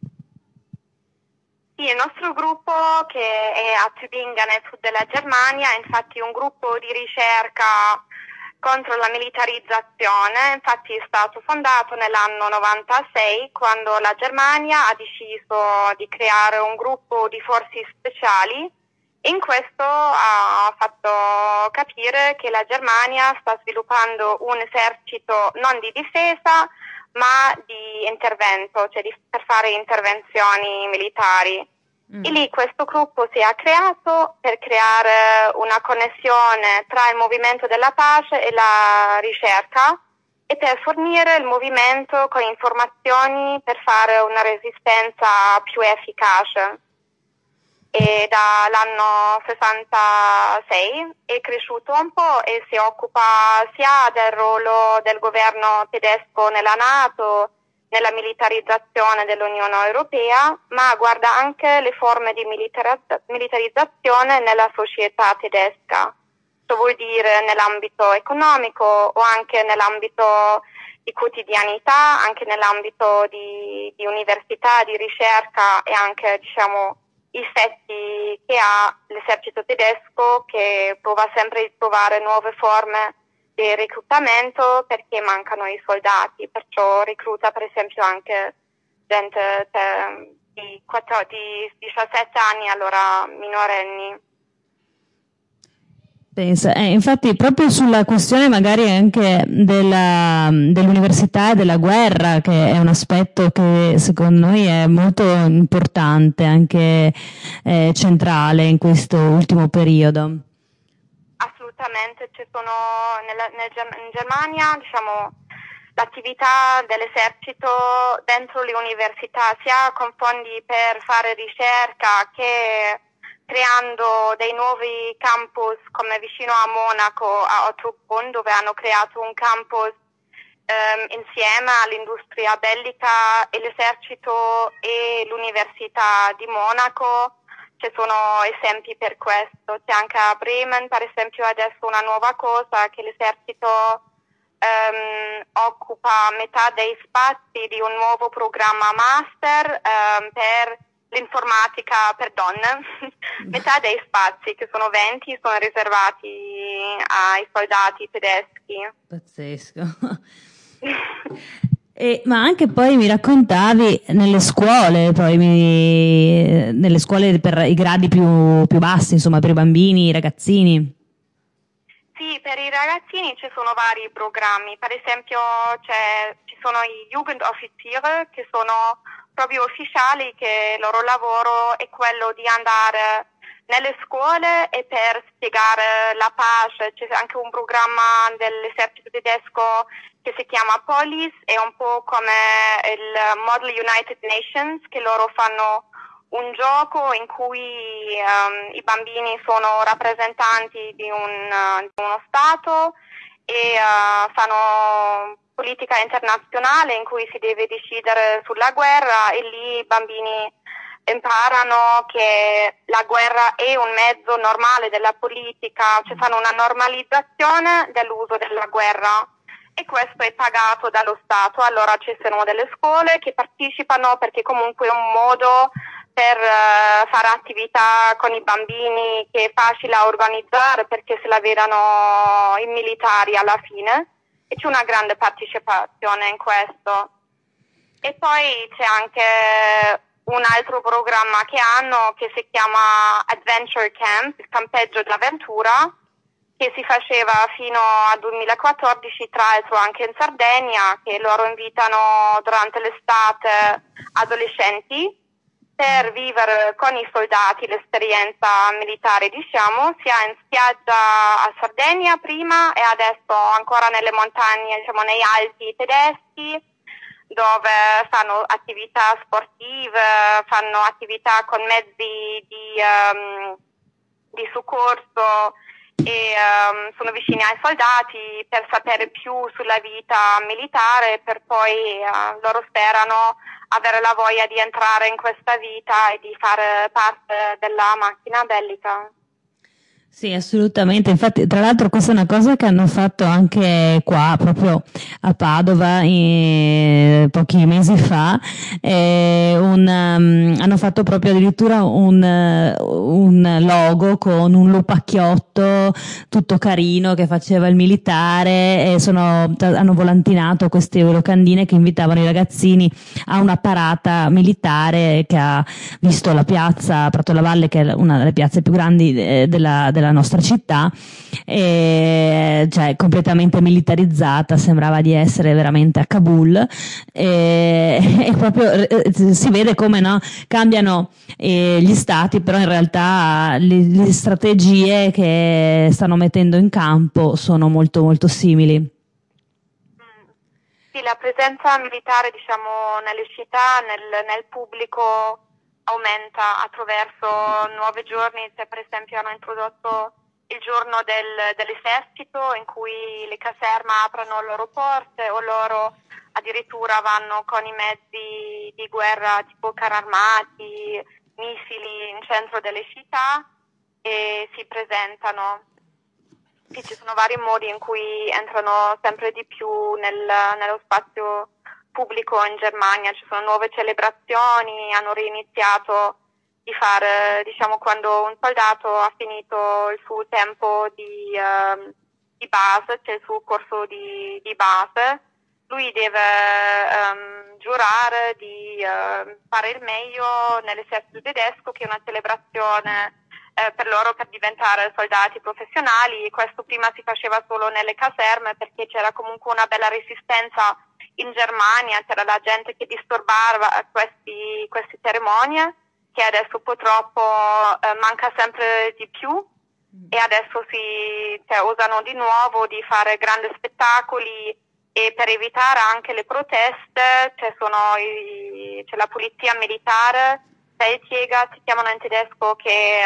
Sì, il nostro gruppo, che è a Tübingen nel sud della Germania, è infatti un gruppo di ricerca contro la militarizzazione. Infatti è stato fondato nell'anno 96, quando la Germania ha deciso di creare un gruppo di forze speciali. In questo ha fatto capire che la Germania sta sviluppando un esercito non di difesa, ma di intervento, cioè per fare intervenzioni militari. E lì questo gruppo si è creato per creare una connessione tra il movimento della pace e la ricerca, e per fornire il movimento con informazioni per fare una resistenza più efficace. E dall'anno 66 è cresciuto un po' e si occupa sia del ruolo del governo tedesco nella NATO, nella militarizzazione dell'Unione Europea, ma guarda anche le forme di militarizzazione nella società tedesca. Ciò vuol dire nell'ambito economico o anche nell'ambito di quotidianità, anche nell'ambito di università, di ricerca, e anche, diciamo, i effetti che ha l'esercito tedesco, che prova sempre a trovare nuove forme di reclutamento perché mancano i soldati, perciò recluta per esempio anche gente di 17 anni, allora minorenni. Pensa, infatti proprio sulla questione magari anche dell'università e della guerra, che è un aspetto che secondo noi è molto importante, anche centrale in questo ultimo periodo. Assolutamente, ci sono in Germania, diciamo, l'attività dell'esercito dentro le università, sia con fondi per fare ricerca che creando dei nuovi campus, come vicino a Monaco, a Ottobrunn, dove hanno creato un campus insieme all'industria bellica e l'esercito e l'università di Monaco. Ci sono esempi per questo. C'è anche a Bremen, per esempio, adesso una nuova cosa, che l'esercito occupa metà dei spazi di un nuovo programma master per l'informatica per donne. Metà dei spazi, che sono 20, sono riservati ai soldati tedeschi. Pazzesco. Ma anche poi mi raccontavi nelle scuole per i gradi più bassi, insomma, per i bambini, i ragazzini. Sì, per i ragazzini ci sono vari programmi. Per esempio ci sono i Jugendoffiziere, che sono proprio ufficiali, che il loro lavoro è quello di andare nelle scuole e per spiegare la pace. C'è anche un programma dell'esercito tedesco che si chiama Police, è un po' come il Model United Nations, che loro fanno un gioco in cui i bambini sono rappresentanti di uno Stato e fanno politica internazionale in cui si deve decidere sulla guerra, e lì i bambini imparano che la guerra è un mezzo normale della politica, cioè fanno una normalizzazione dell'uso della guerra, e questo è pagato dallo Stato. Allora ci sono delle scuole che partecipano perché comunque è un modo per fare attività con i bambini che è facile a organizzare, perché se la vedono i militari alla fine, e c'è una grande partecipazione in questo. E poi c'è anche un altro programma che hanno, che si chiama Adventure Camp, il campeggio dell'avventura, che si faceva fino al 2014, tra l'altro anche in Sardegna, che loro invitano durante l'estate adolescenti per vivere con i soldati l'esperienza militare, diciamo, sia in spiaggia a Sardegna prima e adesso ancora nelle montagne, diciamo nei Alpi tedeschi, dove fanno attività sportive, fanno attività con mezzi di soccorso e sono vicini ai soldati per sapere più sulla vita militare, per poi loro sperano avere la voglia di entrare in questa vita e di fare parte della macchina bellica. Sì, assolutamente. Infatti, tra l'altro, questa è una cosa che hanno fatto anche qua, proprio a Padova, pochi mesi fa. Hanno fatto proprio addirittura un logo con un lupacchiotto tutto carino che faceva il militare, e hanno volantinato queste locandine che invitavano i ragazzini a una parata militare che ha visto la piazza Prato la Valle, che è una delle piazze più grandi della nostra città, cioè completamente militarizzata, sembrava di essere veramente a Kabul, e proprio si vede come, no, cambiano gli stati, però in realtà le strategie che stanno mettendo in campo sono molto molto simili. Sì, la presenza militare, diciamo, nelle città, nel pubblico aumenta attraverso nuovi giorni. Cioè, per esempio, hanno introdotto il giorno dell'esercito, in cui le caserme aprono le loro porte, o loro addirittura vanno con i mezzi di guerra tipo carri armati, missili in centro delle città e si presentano. Sì, ci sono vari modi in cui entrano sempre di più nello spazio pubblico in Germania. Ci sono nuove celebrazioni, hanno reiniziato di fare, diciamo, quando un soldato ha finito il suo tempo di base, cioè il suo corso di base, lui deve giurare di fare il meglio nell'esercito tedesco, che è una celebrazione per loro per diventare soldati professionali. Questo prima si faceva solo nelle caserme, perché c'era comunque una bella resistenza in Germania, c'era la gente che disturbava queste cerimonie, che adesso purtroppo manca sempre di più, e adesso usano di nuovo di fare grandi spettacoli, e per evitare anche le proteste c'è la polizia militare, si chiamano in tedesco, che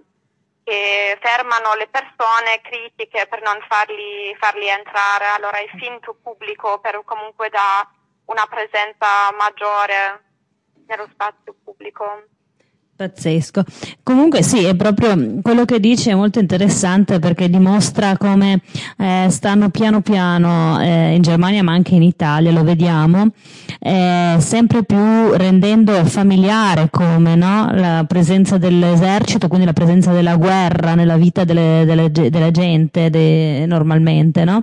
fermano le persone critiche per non farli entrare. Allora il finto pubblico comunque dà una presenza maggiore nello spazio pubblico. Pazzesco. Comunque sì, è proprio quello che dice, è molto interessante, perché dimostra come stanno piano piano in Germania, ma anche in Italia, lo vediamo, sempre più rendendo familiare come, no, la presenza dell'esercito, quindi la presenza della guerra nella vita della gente normalmente, no?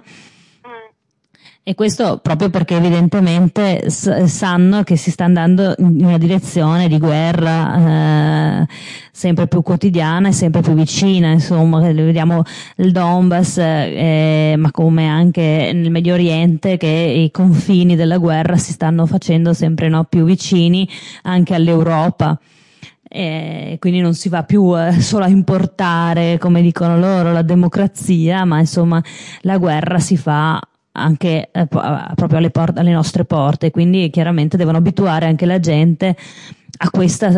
E questo proprio perché evidentemente sanno che si sta andando in una direzione di guerra sempre più quotidiana e sempre più vicina. Insomma, vediamo il Donbass, ma come anche nel Medio Oriente, che i confini della guerra si stanno facendo sempre, no, più vicini anche all'Europa. Quindi non si va più solo a importare, come dicono loro, la democrazia, ma insomma la guerra si fa anche proprio alle nostre porte, quindi chiaramente devono abituare anche la gente a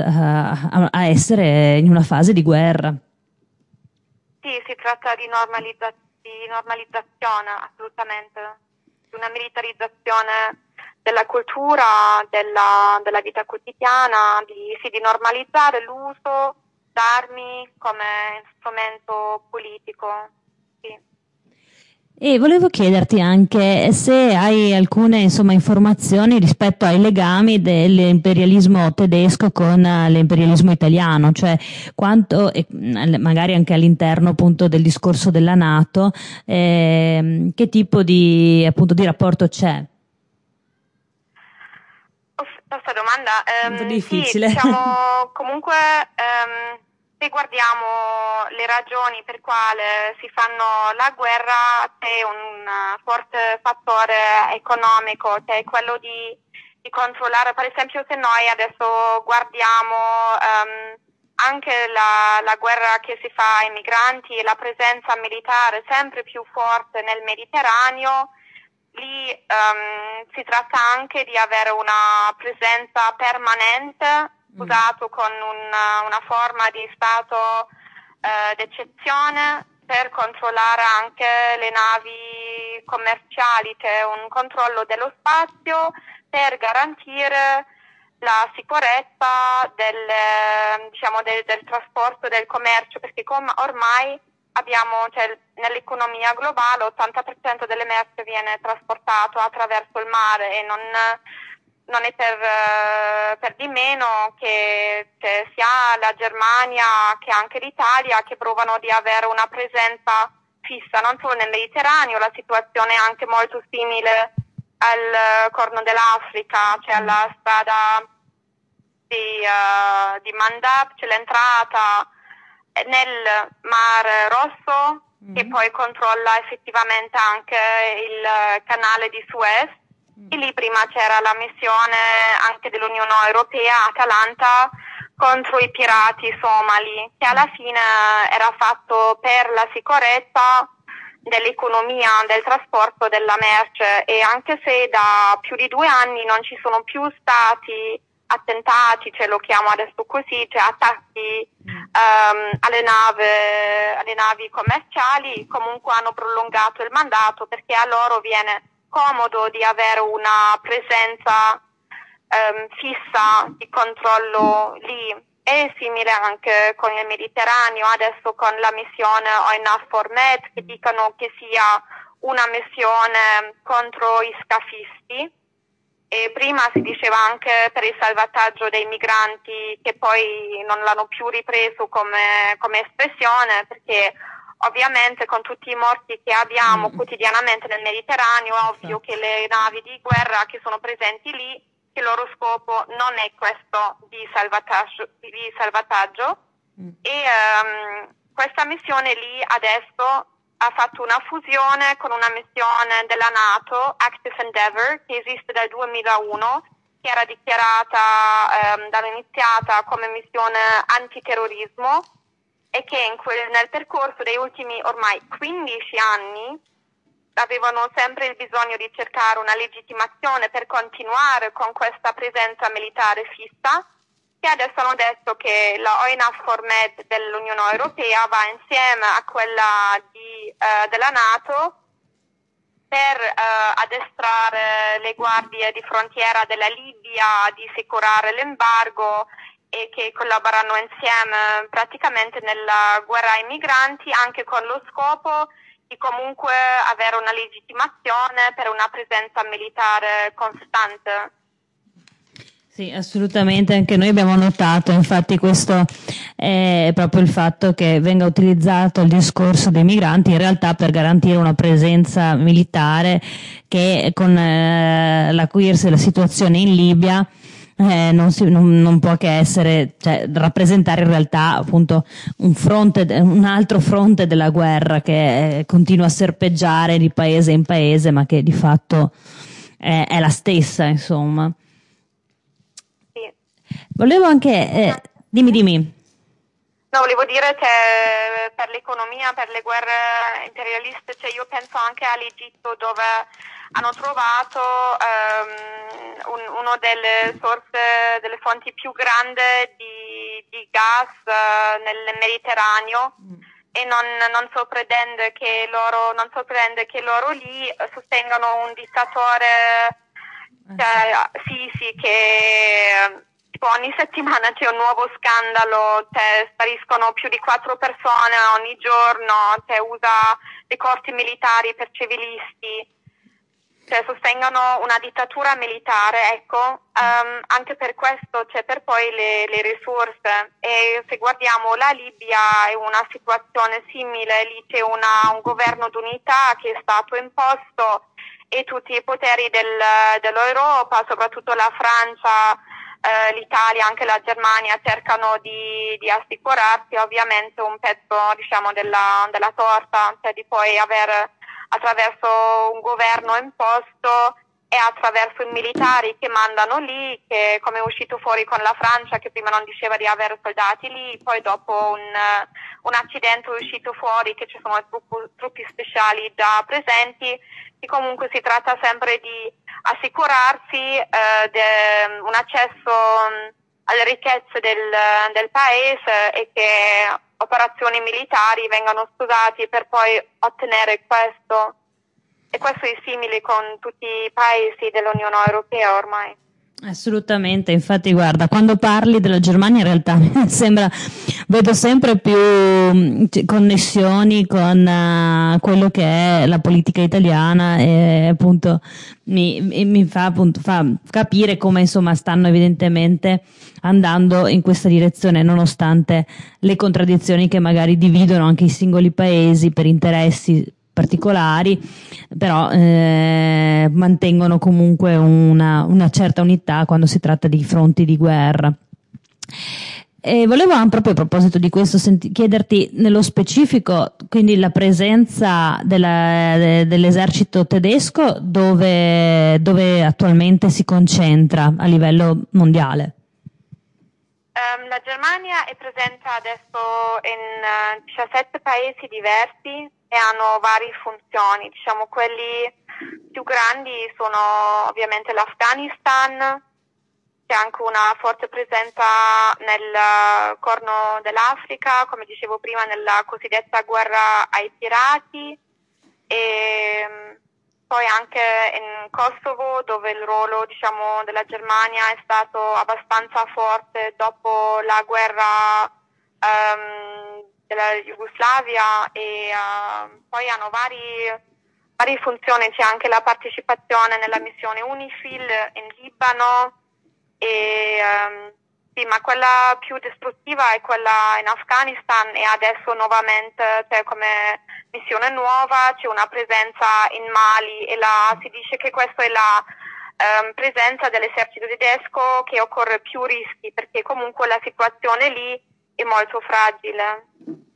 a essere in una fase di guerra. Sì, si tratta di normalizzazione, assolutamente, di una militarizzazione della cultura, della vita quotidiana, di normalizzare l'uso d'armi come strumento politico. Sì. E volevo chiederti anche se hai alcune, insomma, informazioni rispetto ai legami dell'imperialismo tedesco con l'imperialismo italiano, cioè quanto, magari anche all'interno appunto del discorso della NATO, che tipo di rapporto c'è? Questa domanda un po' difficile. Sì, diciamo, comunque se guardiamo le ragioni per quale si fanno la guerra, c'è un forte fattore economico, c'è quello di controllare, per esempio se noi adesso guardiamo anche la guerra che si fa ai migranti e la presenza militare sempre più forte nel Mediterraneo, lì si tratta anche di avere una presenza permanente, usato con una forma di stato d'eccezione per controllare anche le navi commerciali, c'è un controllo dello spazio per garantire la sicurezza del trasporto del commercio, perché ormai abbiamo, nell'economia globale, 80% delle merci viene trasportato attraverso il mare e non è per di meno che sia la Germania che anche l'Italia che provano di avere una presenza fissa non solo nel Mediterraneo, la situazione è anche molto simile al Corno dell'Africa, c'è alla strada di Mandab, c'è l'entrata nel Mar Rosso che poi controlla effettivamente anche il canale di Suez. E lì prima c'era la missione anche dell'Unione Europea, Atalanta, contro i pirati somali, che alla fine era fatto per la sicurezza dell'economia, del trasporto della merce, e anche se da più di 2 anni non ci sono più stati attentati, lo chiamo adesso così, attacchi alle navi commerciali, comunque hanno prolungato il mandato perché a loro viene comodo di avere una presenza fissa di controllo lì. È simile anche con il Mediterraneo, adesso con la missione EUNAVFOR Med, che dicono che sia una missione contro i scafisti, e prima si diceva anche per il salvataggio dei migranti, che poi non l'hanno più ripreso come espressione, perché ovviamente con tutti i morti che abbiamo quotidianamente nel Mediterraneo è ovvio che le navi di guerra che sono presenti lì, che il loro scopo non è questo di salvataggio. E questa missione lì adesso ha fatto una fusione con una missione della NATO, Active Endeavour, che esiste dal 2001, che era dichiarata iniziata come missione antiterrorismo, e che nel percorso dei ultimi ormai 15 anni avevano sempre il bisogno di cercare una legittimazione per continuare con questa presenza militare fissa, che adesso hanno detto che la EUNAVFOR Med dell'Unione Europea va insieme a quella della NATO per addestrare le guardie di frontiera della Libia, di assicurare l'embargo, e che collaborano insieme praticamente nella guerra ai migranti, anche con lo scopo di comunque avere una legittimazione per una presenza militare costante. Sì, assolutamente, anche noi abbiamo notato, infatti questo è proprio il fatto che venga utilizzato il discorso dei migranti in realtà per garantire una presenza militare che con l'acuirsi della situazione in Libia non può che essere, rappresentare in realtà appunto un altro fronte della guerra che continua a serpeggiare di paese in paese, ma che di fatto è la stessa, insomma. Sì. Volevo anche dimmi. No, volevo dire che per l'economia, per le guerre imperialiste, io penso anche all'Egitto, dove hanno trovato una delle fonti più grandi di gas nel Mediterraneo, e non sorprende che loro lì sostengano un dittatore Sisi, che ogni settimana c'è un nuovo scandalo, spariscono più di 4 persone ogni giorno, usa le corti militari per civilisti, sostengono una dittatura militare, ecco. Anche per questo per poi le risorse, e se guardiamo la Libia è una situazione simile, lì c'è un governo d'unità che è stato imposto, e tutti i poteri dell'Europa, soprattutto la Francia, l'Italia, anche la Germania, cercano di assicurarsi ovviamente un pezzo, della torta, di poi avere attraverso un governo imposto è attraverso i militari che mandano lì, che come è uscito fuori con la Francia, che prima non diceva di avere soldati lì, poi dopo un accidente è uscito fuori che ci sono truppi speciali già presenti, che comunque si tratta sempre di assicurarsi un accesso alle ricchezze del paese e che operazioni militari vengano scusati per poi ottenere questo. E questo è simile con tutti i paesi dell'Unione Europea ormai. Assolutamente, infatti guarda, quando parli della Germania in realtà vedo sempre più connessioni con quello che è la politica italiana e appunto mi fa capire come insomma stanno evidentemente andando in questa direzione, nonostante le contraddizioni che magari dividono anche i singoli paesi per interessi particolari, però mantengono comunque una certa unità quando si tratta di fronti di guerra. E volevo proprio a proposito di questo chiederti nello specifico, quindi la presenza dell'esercito tedesco dove attualmente si concentra a livello mondiale? La Germania è presente adesso in 17 paesi diversi e hanno varie funzioni. Diciamo, quelli più grandi sono ovviamente l'Afghanistan, c'è anche una forte presenza nel Corno dell'Africa, come dicevo prima, nella cosiddetta guerra ai pirati, e poi anche in Kosovo, dove il ruolo, diciamo, della Germania è stato abbastanza forte dopo la guerra della Jugoslavia, e poi hanno varie funzioni. C'è anche la partecipazione nella missione UNIFIL in Libano, e sì, ma quella più distruttiva è quella in Afghanistan, e adesso nuovamente c'è come missione nuova, c'è una presenza in Mali, e si dice che questa è la presenza dell'esercito tedesco che occorre più rischi, perché comunque la situazione lì è molto fragile.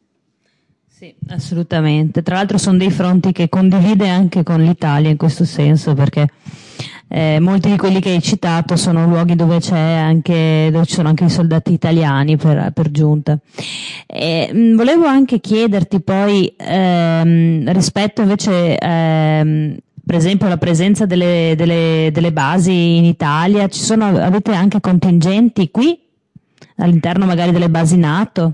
Sì, assolutamente. Tra l'altro sono dei fronti che condivide anche con l'Italia in questo senso, perché molti di quelli che hai citato sono luoghi dove ci sono anche i soldati italiani per giunta. Volevo anche chiederti poi rispetto invece per esempio alla presenza delle basi in Italia, avete anche contingenti qui all'interno magari delle basi NATO?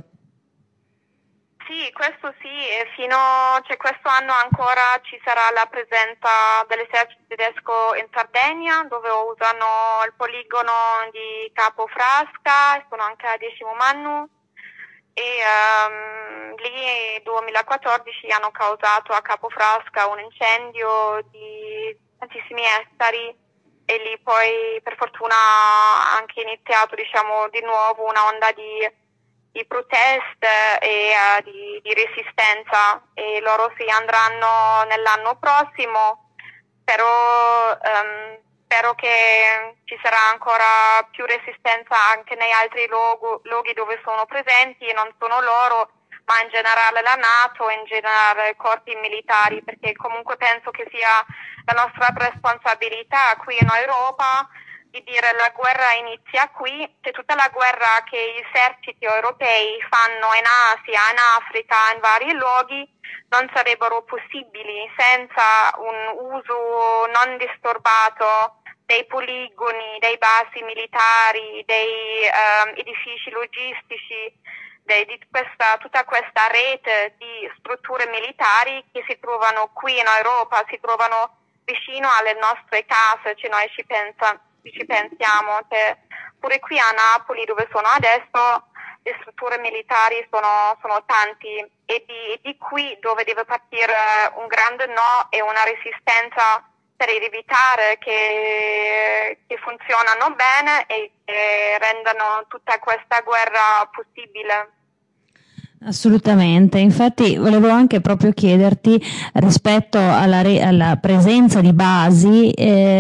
Sì, questo sì, questo anno ancora ci sarà la presenza dell'esercito tedesco in Sardegna, dove usano il poligono di Capo Frasca, sono anche a 10 Mannu, e lì nel 2014 hanno causato a Capo Frasca un incendio di tantissimi ettari, e lì poi per fortuna ha anche iniziato, diciamo, di nuovo una onda di proteste e di resistenza, e loro si andranno nell'anno prossimo, però spero che ci sarà ancora più resistenza anche nei altri luoghi dove sono presenti, e non solo loro, ma in generale la NATO e in generale i corpi militari, perché comunque penso che sia la nostra responsabilità qui in Europa di dire la guerra inizia qui. C'è tutta la guerra che gli eserciti europei fanno in Asia, in Africa, in vari luoghi, non sarebbero possibili senza un uso non disturbato dei poligoni, dei basi militari, dei edifici logistici, di tutta questa rete di strutture militari che si trovano qui in Europa, si trovano vicino alle nostre case, noi ci pensiamo che pure qui a Napoli, dove sono adesso, le strutture militari sono tanti, e di qui dove deve partire un grande no e una resistenza per evitare che funzionano bene e che rendano tutta questa guerra possibile. Assolutamente, infatti volevo anche proprio chiederti rispetto alla presenza di basi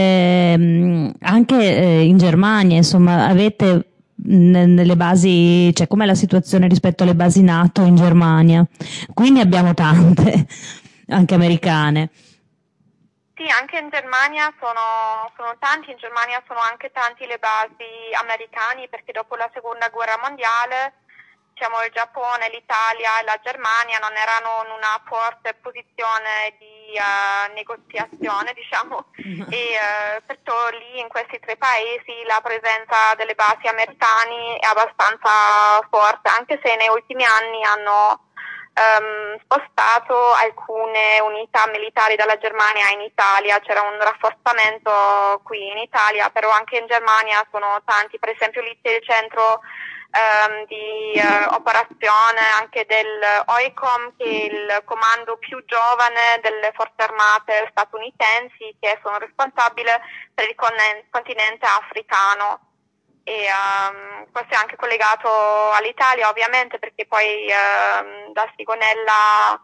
anche in Germania, insomma, avete nelle basi, cioè com'è la situazione rispetto alle basi NATO in Germania? Qui ne abbiamo tante, anche americane. Sì, anche in Germania sono tanti, in Germania sono anche tanti le basi americane, perché dopo la seconda guerra mondiale, diciamo, il Giappone, l'Italia e la Germania non erano in una forte posizione di negoziazione, diciamo, e perciò lì in questi tre paesi la presenza delle basi americane è abbastanza forte, anche se negli ultimi anni hanno spostato alcune unità militari dalla Germania in Italia, c'era un rafforzamento qui in Italia, però anche in Germania sono tanti, per esempio lì c'è il centro di operazione anche del OICOM, che è il comando più giovane delle forze armate statunitensi, che sono responsabile per il continente africano. E questo è anche collegato all'Italia ovviamente, perché poi da Sigonella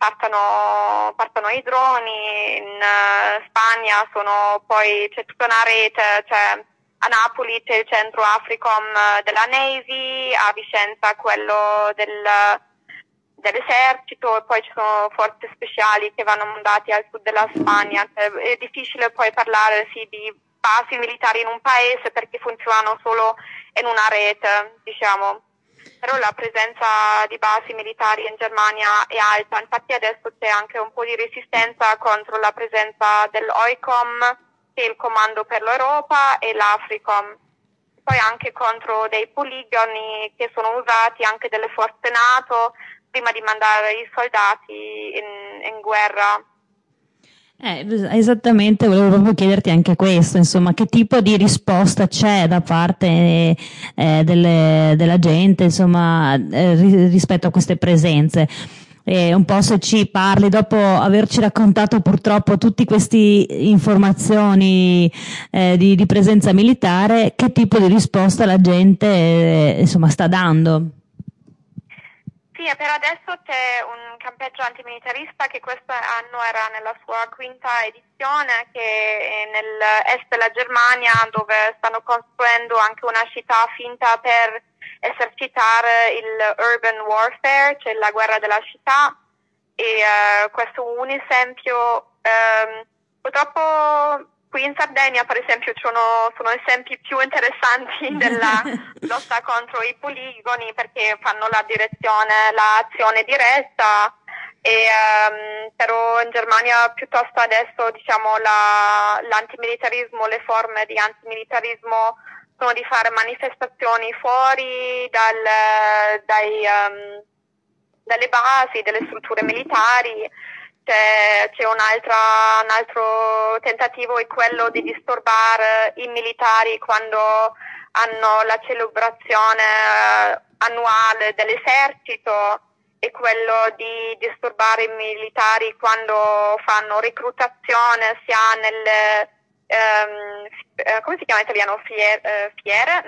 partono i droni, in Spagna poi c'è tutta una rete, cioè a Napoli c'è il centro Africom della Navy, a Vicenza quello dell'esercito, e poi ci sono forze speciali che vanno mandati al sud della Spagna. È difficile poi parlare di basi militari in un paese perché funzionano solo in una rete, diciamo. Però la presenza di basi militari in Germania è alta, infatti adesso c'è anche un po' di resistenza contro la presenza dell'OICOM, che è il comando per l'Europa, e l'Africom, poi anche contro dei poligoni che sono usati anche dalle forze NATO prima di mandare i soldati in guerra. Esattamente, volevo proprio chiederti anche questo, insomma, che tipo di risposta c'è da parte della gente, insomma, rispetto a queste presenze. Un po' se ci parli, dopo averci raccontato purtroppo tutte queste informazioni di presenza militare, che tipo di risposta la gente insomma sta dando? Sì, per adesso c'è un campeggio antimilitarista che quest'anno era nella sua 5ª edizione, che è nell'est della Germania, dove stanno costruendo anche una città finta per esercitare il urban warfare, cioè la guerra della città, e questo è un esempio. Purtroppo qui in Sardegna, per esempio, sono esempi più interessanti della lotta contro i poligoni, perché fanno l'azione diretta, e però in Germania piuttosto adesso, diciamo, l'antimilitarismo, le forme di antimilitarismo sono di fare manifestazioni fuori dalle basi, delle strutture militari. C'è un altro tentativo, è quello di disturbare i militari quando hanno la celebrazione annuale dell'esercito, e quello di disturbare i militari quando fanno reclutazione sia nelle come si chiama in italiano? Fiere?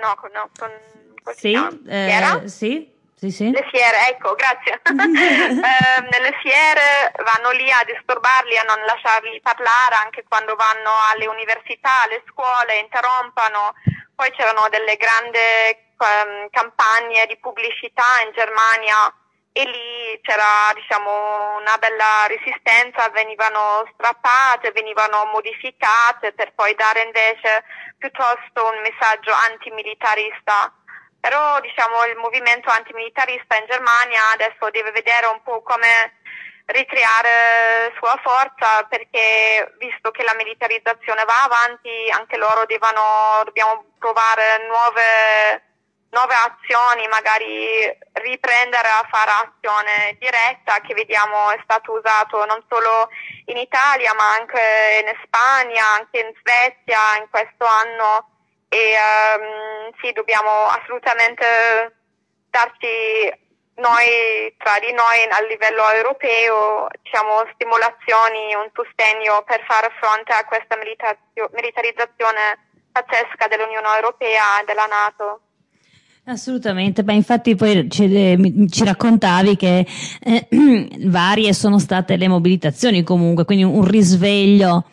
Fiera? Sì. Le fiere, ecco, grazie. Nelle fiere vanno lì a disturbarli, a non lasciarli parlare, anche quando vanno alle università, alle scuole, interrompano. Poi c'erano delle grandi campagne di pubblicità in Germania, e lì c'era, diciamo, una bella resistenza, venivano strappate, venivano modificate per poi dare invece piuttosto un messaggio antimilitarista. Però, diciamo, il movimento antimilitarista in Germania adesso deve vedere un po' come ricreare sua forza, perché visto che la militarizzazione va avanti, anche loro dobbiamo provare nuove azioni, magari riprendere a fare azione diretta, che vediamo è stato usato non solo in Italia ma anche in Spagna, anche in Svezia in questo anno. E sì, dobbiamo assolutamente darci noi, tra di noi a livello europeo, diciamo, stimolazioni, un sostegno per fare fronte a questa militarizzazione pazzesca dell'Unione Europea e della NATO. Assolutamente, beh, infatti poi ci raccontavi che varie sono state le mobilitazioni comunque, quindi un risveglio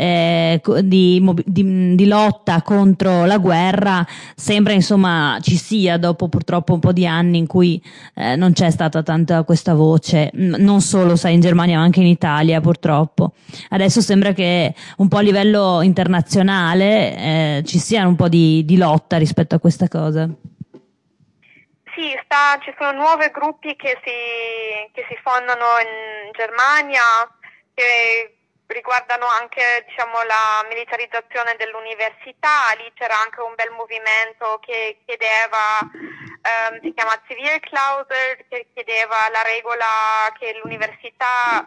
di lotta contro la guerra sembra insomma ci sia dopo purtroppo un po' di anni in cui non c'è stata tanta questa voce, non solo sai in Germania ma anche in Italia purtroppo. Adesso sembra che un po' a livello internazionale ci sia un po' di lotta rispetto a questa cosa. Sì, ci sono nuovi gruppi che si fondano in Germania, che riguardano anche, diciamo, la militarizzazione dell'università. Lì c'era anche un bel movimento che chiedeva, si chiama Zivilklauser, che chiedeva la regola che l'università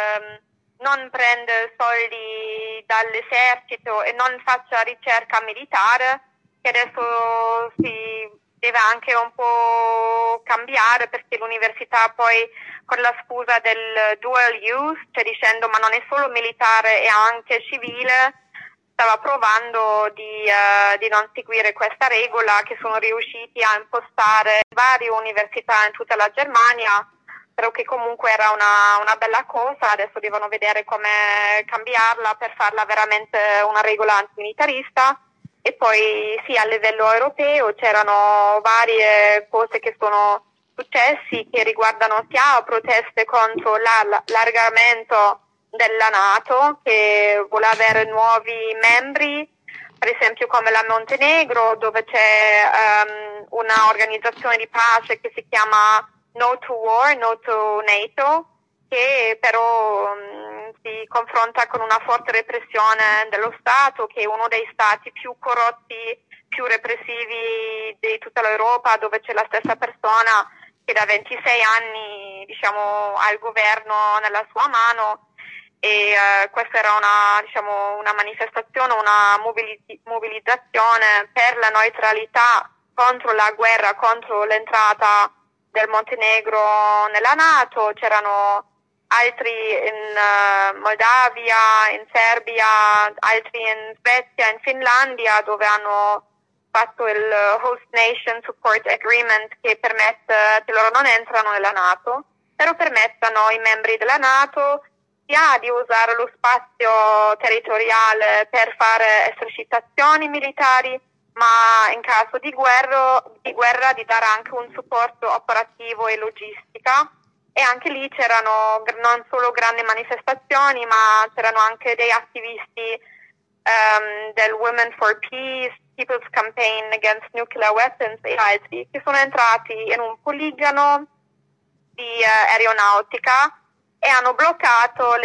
non prende soldi dall'esercito e non faccia ricerca militare, che adesso si deve anche un po' cambiare, perché l'università poi, con la scusa del dual use, cioè dicendo ma non è solo militare, è anche civile, stava provando di non seguire questa regola, che sono riusciti a impostare varie università in tutta la Germania, però che comunque era una bella cosa. Adesso devono vedere come cambiarla per farla veramente una regola antimilitarista. E poi sì, a livello europeo c'erano varie cose che sono successi, che riguardano sia proteste contro l'allargamento della NATO, che vuole avere nuovi membri, per esempio come la Montenegro, dove c'è una organizzazione di pace che si chiama No to War, No to NATO, che però si confronta con una forte repressione dello Stato, che è uno dei stati più corrotti, più repressivi di tutta l'Europa, dove c'è la stessa persona che da 26 anni, diciamo, ha il governo nella sua mano. E questa era una manifestazione, una mobilizzazione per la neutralità contro la guerra, contro l'entrata del Montenegro nella NATO. C'erano altri in Moldavia, in Serbia, altri in Svezia, in Finlandia, dove hanno fatto il Host Nation Support Agreement, che permette che loro non entrano nella NATO, però permettono ai membri della NATO sia di usare lo spazio territoriale per fare esercitazioni militari, ma in caso di guerra di dare anche un supporto operativo e logistica. E anche lì c'erano non solo grandi manifestazioni, ma c'erano anche dei attivisti del Women for Peace, People's Campaign Against Nuclear Weapons e altri, che sono entrati in un poligono di aeronautica e hanno bloccato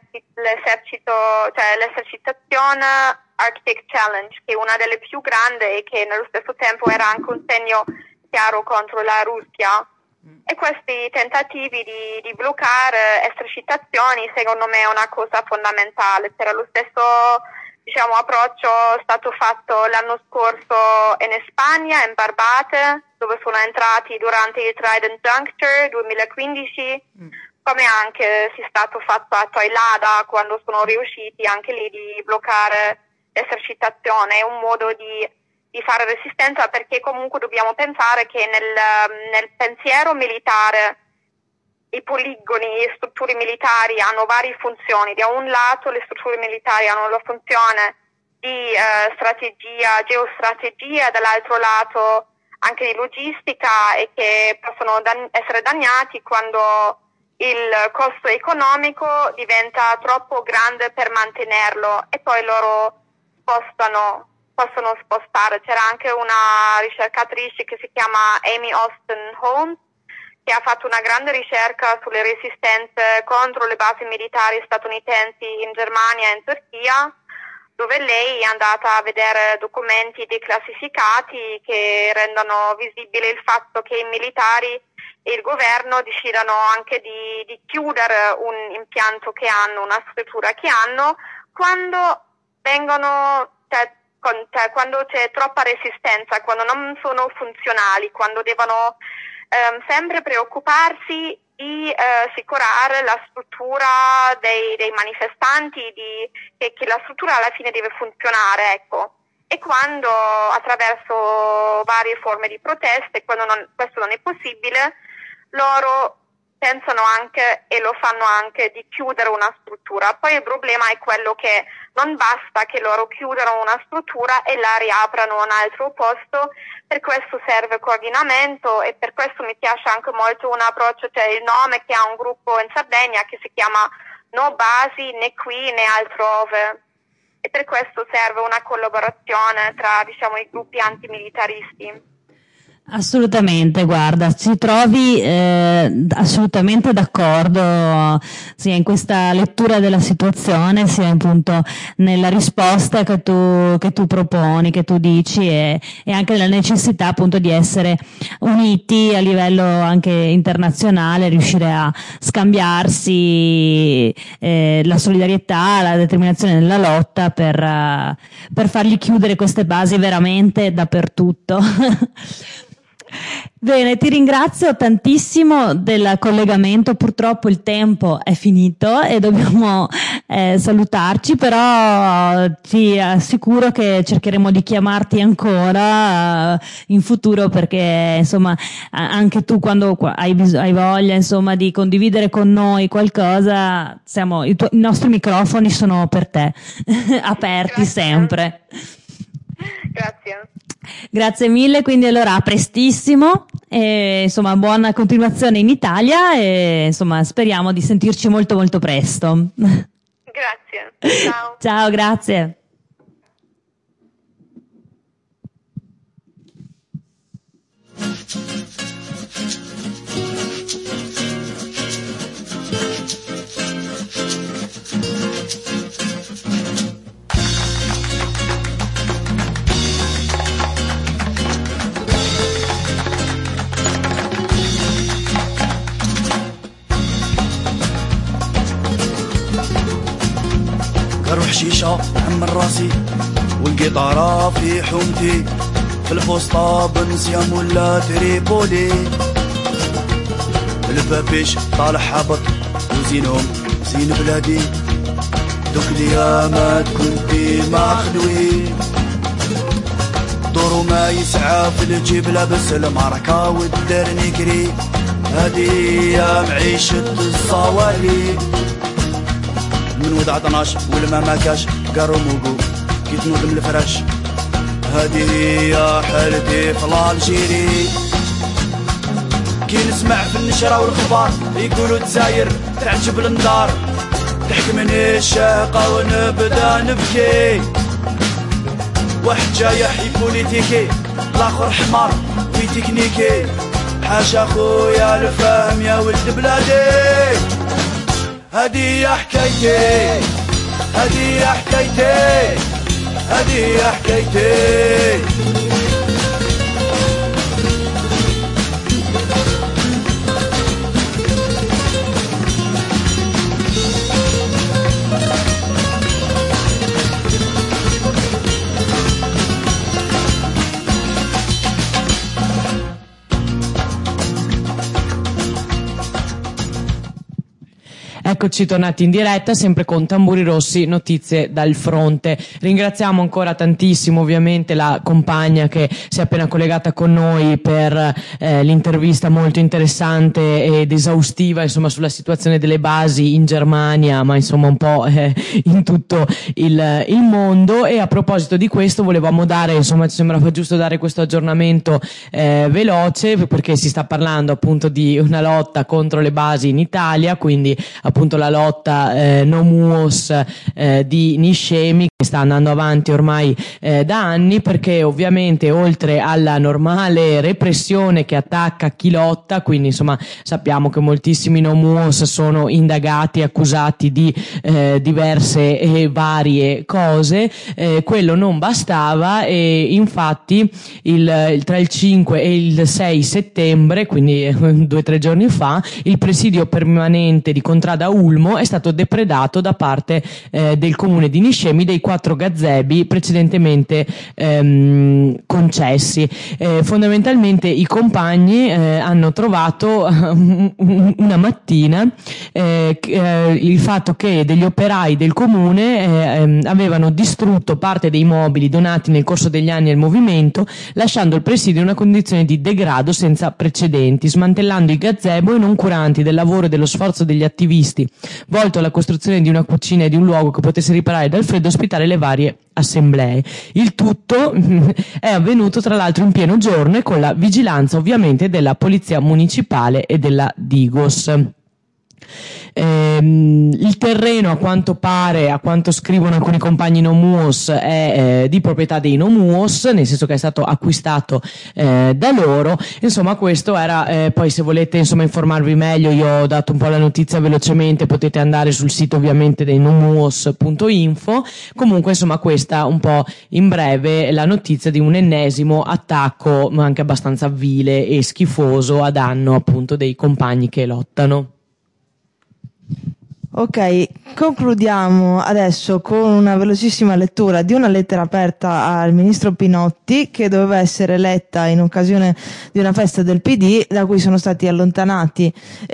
l'esercitazione Arctic Challenge, che è una delle più grandi e che nello stesso tempo era anche un segno chiaro contro la Russia. E questi tentativi di bloccare esercitazioni, secondo me, è una cosa fondamentale. C'era lo stesso, diciamo, approccio stato fatto l'anno scorso in Spagna, in Barbate, dove sono entrati durante il Trident Juncture 2015, come anche si è stato fatto a Toilada, quando sono riusciti anche lì di bloccare l'esercitazione. È un modo di fare resistenza, perché comunque dobbiamo pensare che nel pensiero militare i poligoni, le strutture militari hanno varie funzioni. Da un lato le strutture militari hanno la funzione di strategia, geostrategia, dall'altro lato anche di logistica, e che possono essere dannati quando il costo economico diventa troppo grande per mantenerlo, e poi loro possono spostare. C'era anche una ricercatrice che si chiama Amy Austin Holmes, che ha fatto una grande ricerca sulle resistenze contro le basi militari statunitensi in Germania e in Turchia, dove lei è andata a vedere documenti declassificati che rendono visibile il fatto che i militari e il governo decidano anche di chiudere un impianto che hanno, una struttura che hanno, quando quando c'è troppa resistenza, quando non sono funzionali, quando devono sempre preoccuparsi di assicurare la struttura dei manifestanti, che la struttura alla fine deve funzionare, ecco. e quando attraverso varie forme di proteste, quando questo non è possibile, loro pensano anche e lo fanno anche di chiudere una struttura. Poi il problema è quello che non basta che loro chiudano una struttura e la riaprano un altro posto, per questo serve coordinamento e per questo mi piace anche molto un approccio, cioè il nome che ha un gruppo in Sardegna che si chiama No Basi né qui né altrove, e per questo serve una collaborazione tra, diciamo, i gruppi antimilitaristi. Assolutamente, guarda, ci trovi assolutamente d'accordo sia in questa lettura della situazione sia appunto nella risposta che tu proponi, che tu dici, e anche nella necessità appunto di essere uniti a livello anche internazionale, riuscire a scambiarsi la solidarietà, la determinazione nella lotta per fargli chiudere queste basi veramente dappertutto. Bene, ti ringrazio tantissimo del collegamento, purtroppo il tempo è finito e dobbiamo salutarci, però ti assicuro che cercheremo di chiamarti ancora in futuro, perché insomma anche tu quando hai voglia insomma di condividere con noi qualcosa, i nostri microfoni sono per te, aperti. Grazie. Sempre. Grazie. Grazie mille, quindi allora a prestissimo e insomma buona continuazione in Italia e insomma speriamo di sentirci molto molto presto. Grazie. Ciao. Ciao, grazie. اروح شيشة نحمل راسي والقطارة في حومتي في الفسطى بنسيام ولا تريبولي البابيش طالع حابط وزينهم زين بلادي دوك اليامات كنتي مخلوي دورو ما يسعى في الجيب لابس المعركة والدار نكري هادي ايام عيشة الصوالي من ودع 12 والما ما كاش قارو موقو كي تنوض من الفراش هادي هي حالتي في الجيري كي نسمع في النشرة والخبار يقولوا تزاير تعجب النار تحكمني الشاقة ونبدا نبكي واحد جاي يحيي بوليتيكي الاخر حمار في تكنيكي حاشا خويا الفهم يا ولد بلادي هادي يا حكايتي هادي يا حكايتي هادي يا حكايتي Eccoci tornati in diretta, sempre con Tamburi Rossi, notizie dal fronte. Ringraziamo ancora tantissimo ovviamente la compagna che si è appena collegata con noi per l'intervista molto interessante ed esaustiva insomma sulla situazione delle basi in Germania, ma insomma un po' in tutto il mondo. E a proposito di questo volevamo dare, insomma ci sembrava giusto dare questo aggiornamento veloce, perché si sta parlando appunto di una lotta contro le basi in Italia, quindi appunto la lotta No Muos di Niscemi, che sta andando avanti ormai da anni, perché ovviamente oltre alla normale repressione che attacca chi lotta, quindi insomma sappiamo che moltissimi No Muos sono indagati, accusati di diverse e varie cose, quello non bastava e infatti tra il 5 e il 6 settembre, quindi 2 o 3 giorni fa, il presidio permanente di Contrada Ulmo è stato depredato da parte del comune di Niscemi dei 4 gazebi precedentemente concessi. Fondamentalmente i compagni hanno trovato una mattina il fatto che degli operai del comune avevano distrutto parte dei mobili donati nel corso degli anni al movimento, lasciando il presidio in una condizione di degrado senza precedenti, smantellando i gazebo e non curanti del lavoro e dello sforzo degli attivisti volto alla costruzione di una cucina e di un luogo che potesse riparare dal freddo e ospitare le varie assemblee. Il tutto è avvenuto tra l'altro in pieno giorno e con la vigilanza ovviamente della polizia municipale e della Digos. Il terreno, a quanto pare, a quanto scrivono alcuni compagni Nomuos, è di proprietà dei Nomuos, nel senso che è stato acquistato da loro. Insomma, questo era, poi se volete informarvi meglio, io ho dato un po' la notizia velocemente, potete andare sul sito ovviamente dei nomuos.info. Comunque insomma, questa un po' in breve la notizia di un ennesimo attacco, ma anche abbastanza vile e schifoso, a danno appunto dei compagni che lottano. Ok, concludiamo adesso con una velocissima lettura di una lettera aperta al ministro Pinotti, che doveva essere letta in occasione di una festa del PD, da cui sono stati allontanati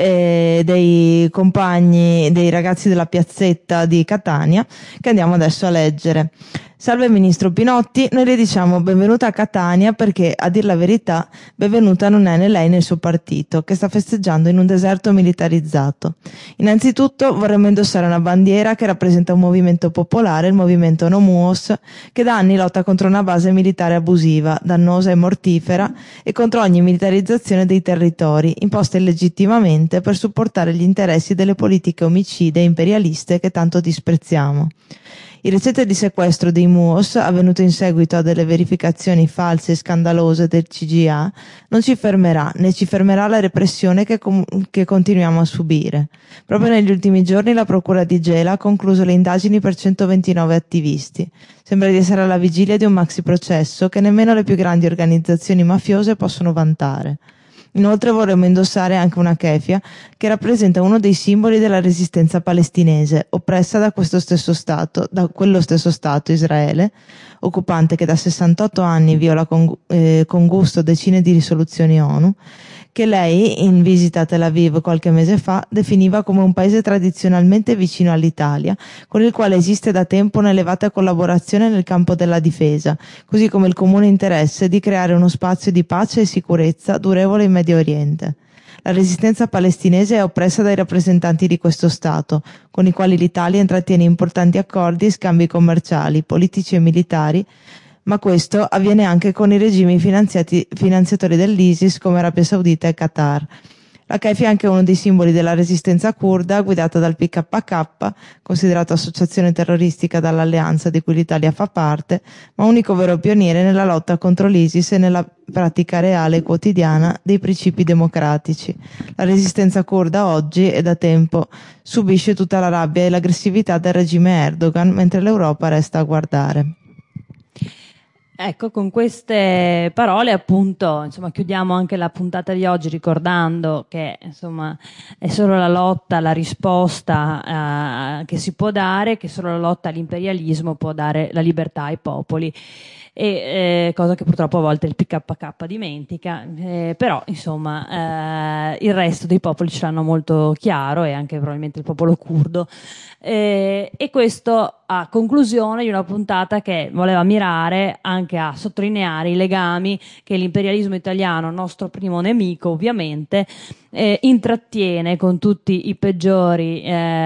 dei compagni, dei ragazzi della piazzetta di Catania, che andiamo adesso a leggere. Salve ministro Pinotti, noi le diciamo benvenuta a Catania perché, a dir la verità, benvenuta non è né lei né il suo partito, che sta festeggiando in un deserto militarizzato. Innanzitutto vorremmo indossare una bandiera che rappresenta un movimento popolare, il movimento Nomuos, che da anni lotta contro una base militare abusiva, dannosa e mortifera, e contro ogni militarizzazione dei territori, imposta illegittimamente per supportare gli interessi delle politiche omicide e imperialiste che tanto disprezziamo. Il recente di sequestro dei Muos, avvenuto in seguito a delle verificazioni false e scandalose del CGA, non ci fermerà, né ci fermerà la repressione che continuiamo a subire. Proprio negli ultimi giorni la Procura di Gela ha concluso le indagini per 129 attivisti. Sembra di essere alla vigilia di un maxi processo che nemmeno le più grandi organizzazioni mafiose possono vantare. Inoltre vorremmo indossare anche una keffia che rappresenta uno dei simboli della resistenza palestinese, oppressa da quello stesso Stato, Israele, occupante che da 68 anni viola con gusto decine di risoluzioni ONU, che lei, in visita a Tel Aviv qualche mese fa, definiva come un paese tradizionalmente vicino all'Italia, con il quale esiste da tempo un'elevata collaborazione nel campo della difesa, così come il comune interesse di creare uno spazio di pace e sicurezza durevole in Medio Oriente. La resistenza palestinese è oppressa dai rappresentanti di questo Stato, con i quali l'Italia intrattiene importanti accordi e scambi commerciali, politici e militari, ma questo avviene anche con i regimi finanziatori dell'ISIS come Arabia Saudita e Qatar. La keffia è anche uno dei simboli della resistenza curda guidata dal PKK, considerato associazione terroristica dall'alleanza di cui l'Italia fa parte, ma unico vero pioniere nella lotta contro l'ISIS e nella pratica reale e quotidiana dei principi democratici. La resistenza curda oggi e da tempo subisce tutta la rabbia e l'aggressività del regime Erdogan, mentre l'Europa resta a guardare. Ecco, con queste parole appunto, chiudiamo anche la puntata di oggi ricordando che, è solo la lotta, la risposta che si può dare, che solo la lotta all'imperialismo può dare la libertà ai popoli. Cosa che purtroppo a volte il PKK dimentica, però il resto dei popoli ce l'hanno molto chiaro, e anche probabilmente il popolo curdo, e questo a conclusione di una puntata che voleva mirare anche a sottolineare i legami che l'imperialismo italiano, nostro primo nemico ovviamente, intrattiene con tutti i peggiori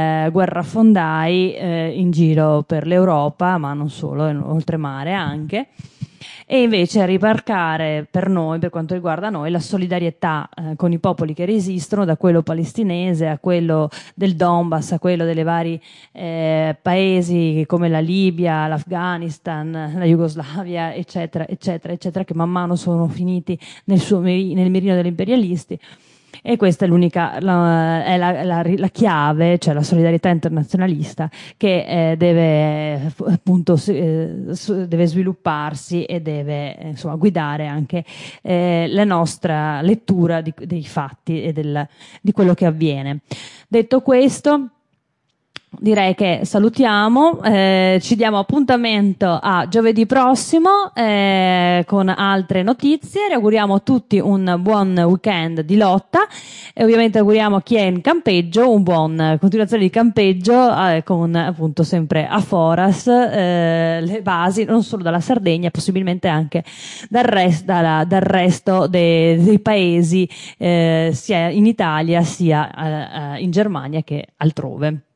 guerrafondai in giro per l'Europa, ma non solo, oltremare anche. E invece rimarcare per noi, per quanto riguarda noi, la solidarietà con i popoli che resistono, da quello palestinese a quello del Donbass, a quello dei vari paesi come la Libia, l'Afghanistan, la Jugoslavia, eccetera, eccetera, eccetera, che man mano sono finiti nel mirino degli imperialisti. E questa è l'unica, la chiave, cioè la solidarietà internazionalista che deve appunto deve svilupparsi e deve guidare anche la nostra lettura dei fatti e di quello che avviene. Detto questo, direi che salutiamo, ci diamo appuntamento a giovedì prossimo con altre notizie. Vi auguriamo a tutti un buon weekend di lotta e ovviamente auguriamo a chi è in campeggio un buon continuazione di campeggio con appunto sempre a Foras le basi non solo dalla Sardegna, possibilmente anche dal resto dei paesi sia in Italia sia in Germania che altrove.